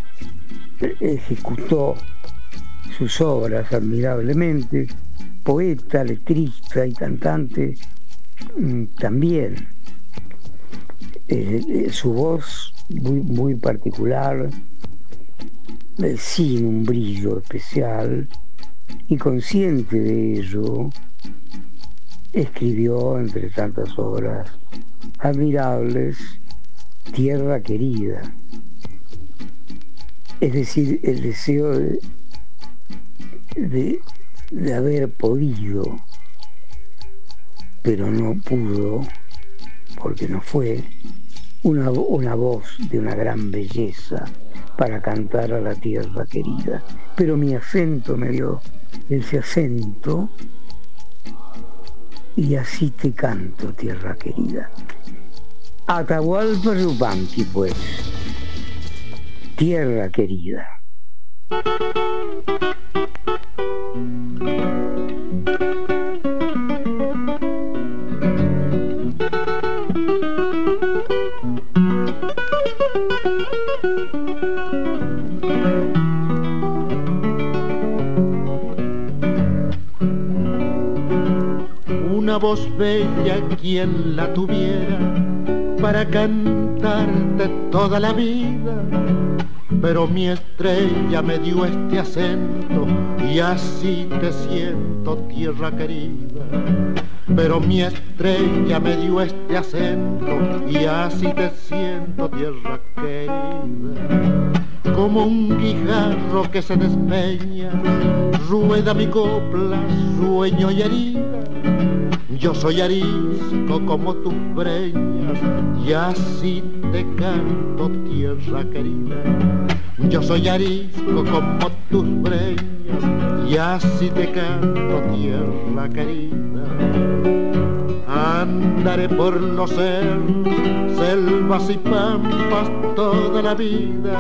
ejecutó sus obras admirablemente, poeta, letrista y cantante también. Eh, eh, su voz muy, muy particular, eh, sin un brillo especial, y consciente de ello, escribió, entre tantas obras admirables, Tierra Querida. Es decir, el deseo de, de, de haber podido, pero no pudo, porque no fue, una, una voz de una gran belleza para cantar a la tierra querida. Pero mi acento me dio ese acento, y así te canto, tierra querida. Atahualpa Yupanqui, pues, Tierra Querida. Una voz bella, quien la tuviera para cantarte toda la vida, pero mi estrella me dio este acento y así te siento, tierra querida. Pero mi estrella me dio este acento y así te siento, tierra querida. Como un guijarro que se despeña, rueda mi copla, sueño y herida. Yo soy arisco como tus breñas y así te canto, tierra querida. Yo soy arisco como tus breñas y así te canto, tierra querida. Andaré por los cerros, selvas y pampas toda la vida,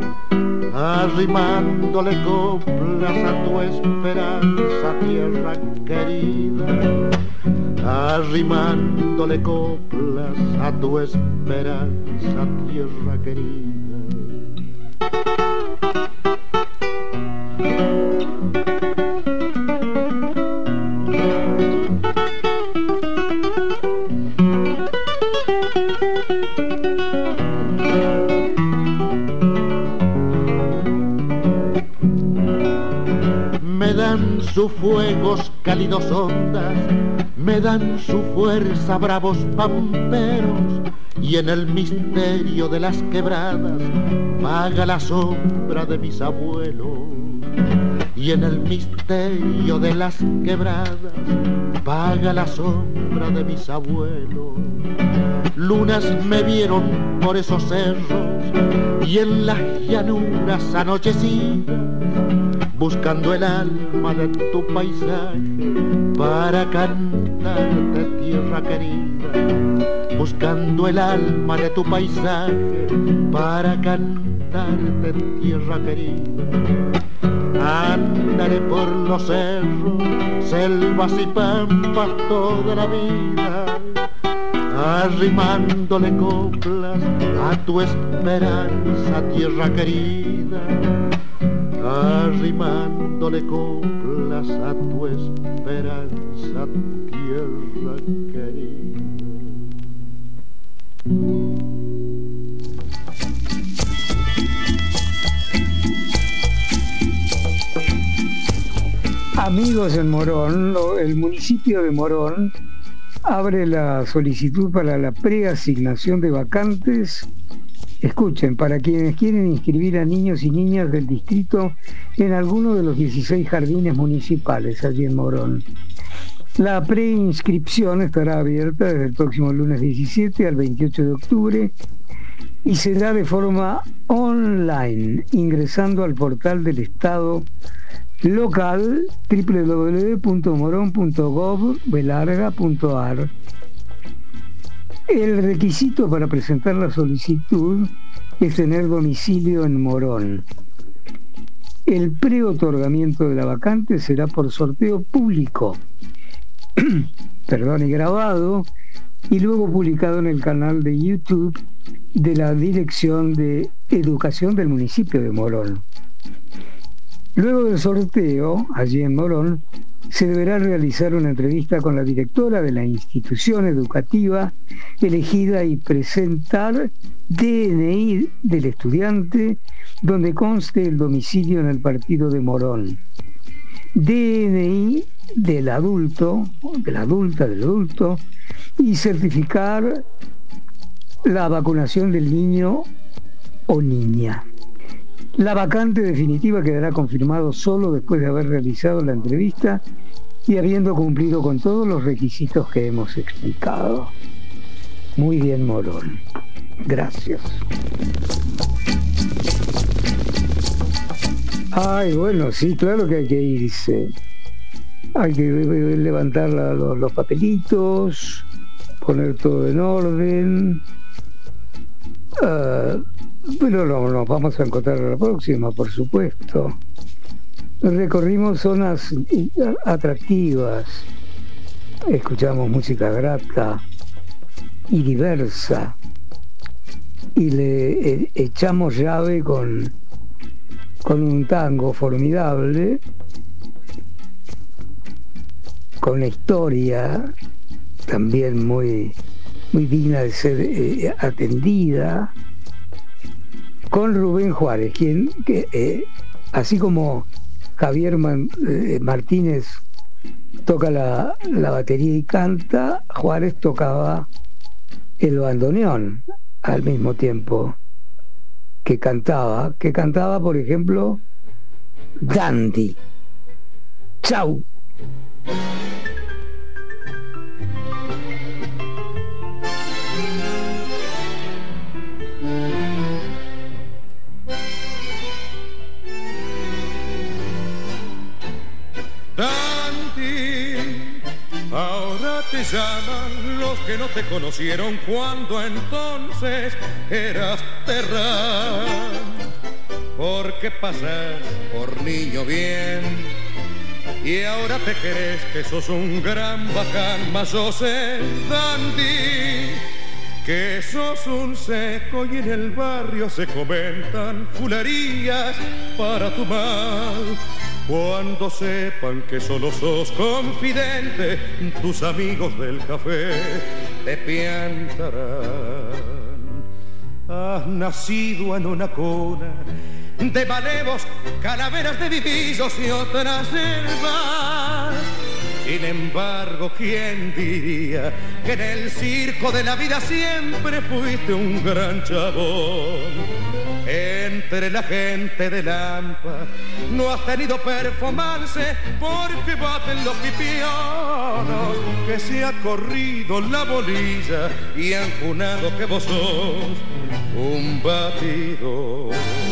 arrimándole coplas a tu esperanza, tierra querida. Arrimándole coplas a tu esperanza, tierra querida. Me dan sus fuegos cálidos ondas, me dan su fuerza bravos pamperos, y en el misterio de las quebradas vaga la sombra de mis abuelos. Y en el misterio de las quebradas vaga la sombra de mis abuelos. Lunas me vieron por esos cerros y en las llanuras anochecidas, buscando el alma de tu paisaje para cantarte, tierra querida. Buscando el alma de tu paisaje para cantarte, tierra querida. Andaré por los cerros, selvas y pampas toda la vida, arrimándole coplas a tu esperanza, tierra querida. Arrimándole coplas a tu esperanza, tierra querida. Amigos en Morón, el municipio de Morón abre la solicitud para la preasignación de vacantes. Escuchen, para quienes quieren inscribir a niños y niñas del distrito en alguno de los dieciséis jardines municipales allí en Morón. La preinscripción estará abierta desde el próximo lunes diecisiete al veintiocho de octubre y será de forma online, ingresando al portal del Estado local doble u doble u doble u punto morón punto gov punto ar. El requisito para presentar la solicitud es tener domicilio en Morón. El preotorgamiento de la vacante será por sorteo público, perdón, y grabado, y luego publicado en el canal de YouTube de la Dirección de Educación del municipio de Morón. Luego del sorteo, allí en Morón, se deberá realizar una entrevista con la directora de la institución educativa elegida y presentar D N I del estudiante donde conste el domicilio en el partido de Morón, D N I del adulto, de la adulta, del adulto, y certificar la vacunación del niño o niña. La vacante definitiva quedará confirmado solo después de haber realizado la entrevista y habiendo cumplido con todos los requisitos que hemos explicado. Muy bien, Morón. Gracias. Ay, bueno, sí, claro que hay que irse. Hay que levantar la, los, los papelitos, poner todo en orden. Uh, Pero no, nos vamos a encontrar a la próxima, por supuesto. Recorrimos zonas atractivas, escuchamos música grata y diversa, y le echamos llave con, con un tango formidable, con una historia también muy, muy digna de ser eh, atendida, con Rubén Juárez, quien, que, eh, así como Javier Man, eh, Martínez toca la, la batería y canta, Juárez tocaba el bandoneón al mismo tiempo que cantaba, que cantaba, por ejemplo, Dandy. Chau. Ahora te llaman los que no te conocieron cuando entonces eras terral. Porque pasas por niño bien y ahora te crees que sos un gran bacán, mas yo sé, dandy, que sos un seco y en el barrio se comentan fulerías para tu mal. Cuando sepan que solo sos confidente, tus amigos del café te piantarán. Has nacido en una cuna de malevos, calaveras de vivillos y otras selvas. Sin embargo, ¿quién diría que en el circo de la vida siempre fuiste un gran chabón? Entre la gente de Lampa no has tenido performance porque baten los pipionos, que se ha corrido la bolilla y han junado que vos sos un batidor.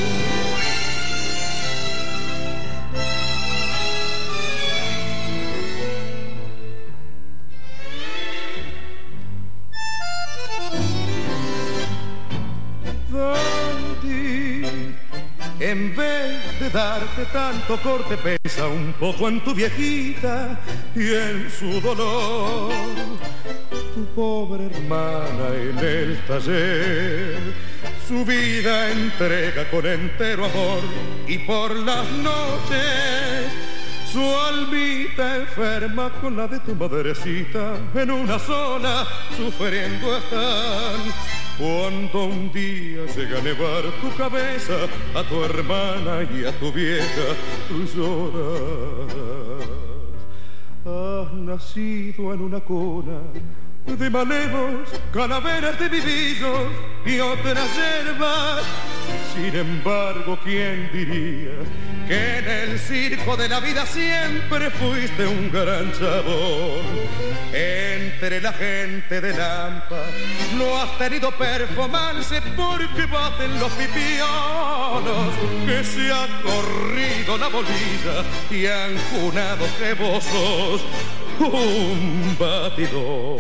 En vez de darte tanto corte, pesa un poco en tu viejita y en su dolor. Tu pobre hermana en el taller su vida entrega con entero amor, y por las noches su almita enferma con la de tu madrecita en una sola sufriendo están. Cuando un día llega a nevar tu cabeza, a tu hermana y a tu vieja, tú lloras. Has nacido en una cuna de malevos, calaveras de vivillos y otras hierbas. Sin embargo, ¿quién diría que en el circo de la vida siempre fuiste un gran chabón? Entre la gente de Lampa no has tenido performance porque baten los pipionos, que se ha corrido la bolilla y han junado que vos sos un batidor.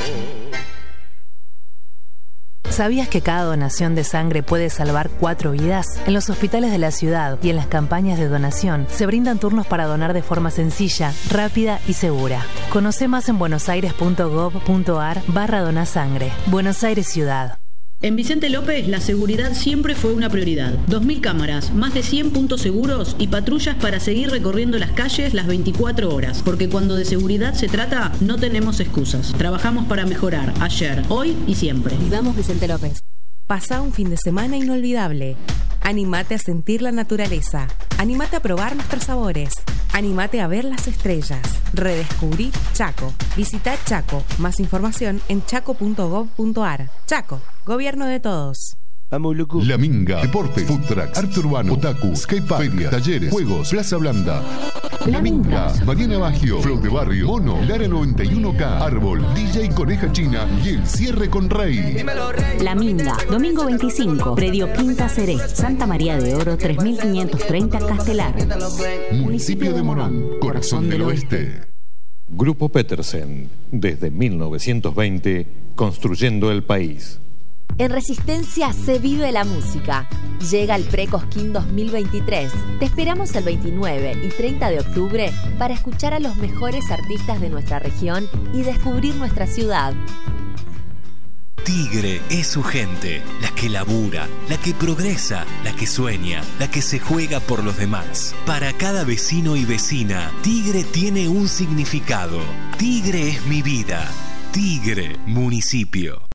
¿Sabías que cada donación de sangre puede salvar cuatro vidas? En los hospitales de la ciudad y en las campañas de donación se brindan turnos para donar de forma sencilla, rápida y segura. Conoce más en buenosaires.gov.ar barra donasangre. Buenos Aires Ciudad. En Vicente López, la seguridad siempre fue una prioridad. dos mil cámaras, más de cien puntos seguros y patrullas para seguir recorriendo las calles las veinticuatro horas. Porque cuando de seguridad se trata, no tenemos excusas. Trabajamos para mejorar ayer, hoy y siempre. Vivamos Vicente López. Pasá un fin de semana inolvidable. Animate a sentir la naturaleza. Animate a probar nuestros sabores. Animate a ver las estrellas. Redescubrí Chaco. Visita Chaco. Más información en chaco punto gov punto ar. Chaco. Gobierno de todos. La Minga, deporte, food truck, arte urbano, otaku, skatepark, feria, talleres, juegos, Plaza Blanda. La Minga, Mariana Baggio, Flow de Barrio, Mono, Lara noventa y uno K, Árbol, D J Coneja China y el cierre con Rey. La Minga, domingo veinticinco, predio Quinta Seré, Santa María de Oro tres mil quinientos treinta Castelar. Municipio de Morón, corazón del oeste. Grupo Petersen, desde mil novecientos veinte, construyendo el país. En Resistencia se vive la música. Llega el Pre-Cosquín dos mil veintitrés. Te esperamos el veintinueve y treinta de octubre para escuchar a los mejores artistas de nuestra región y descubrir nuestra ciudad. Tigre es su gente, la que labura, la que progresa, la que sueña, la que se juega por los demás. Para cada vecino y vecina, Tigre tiene un significado. Tigre es mi vida. Tigre, municipio.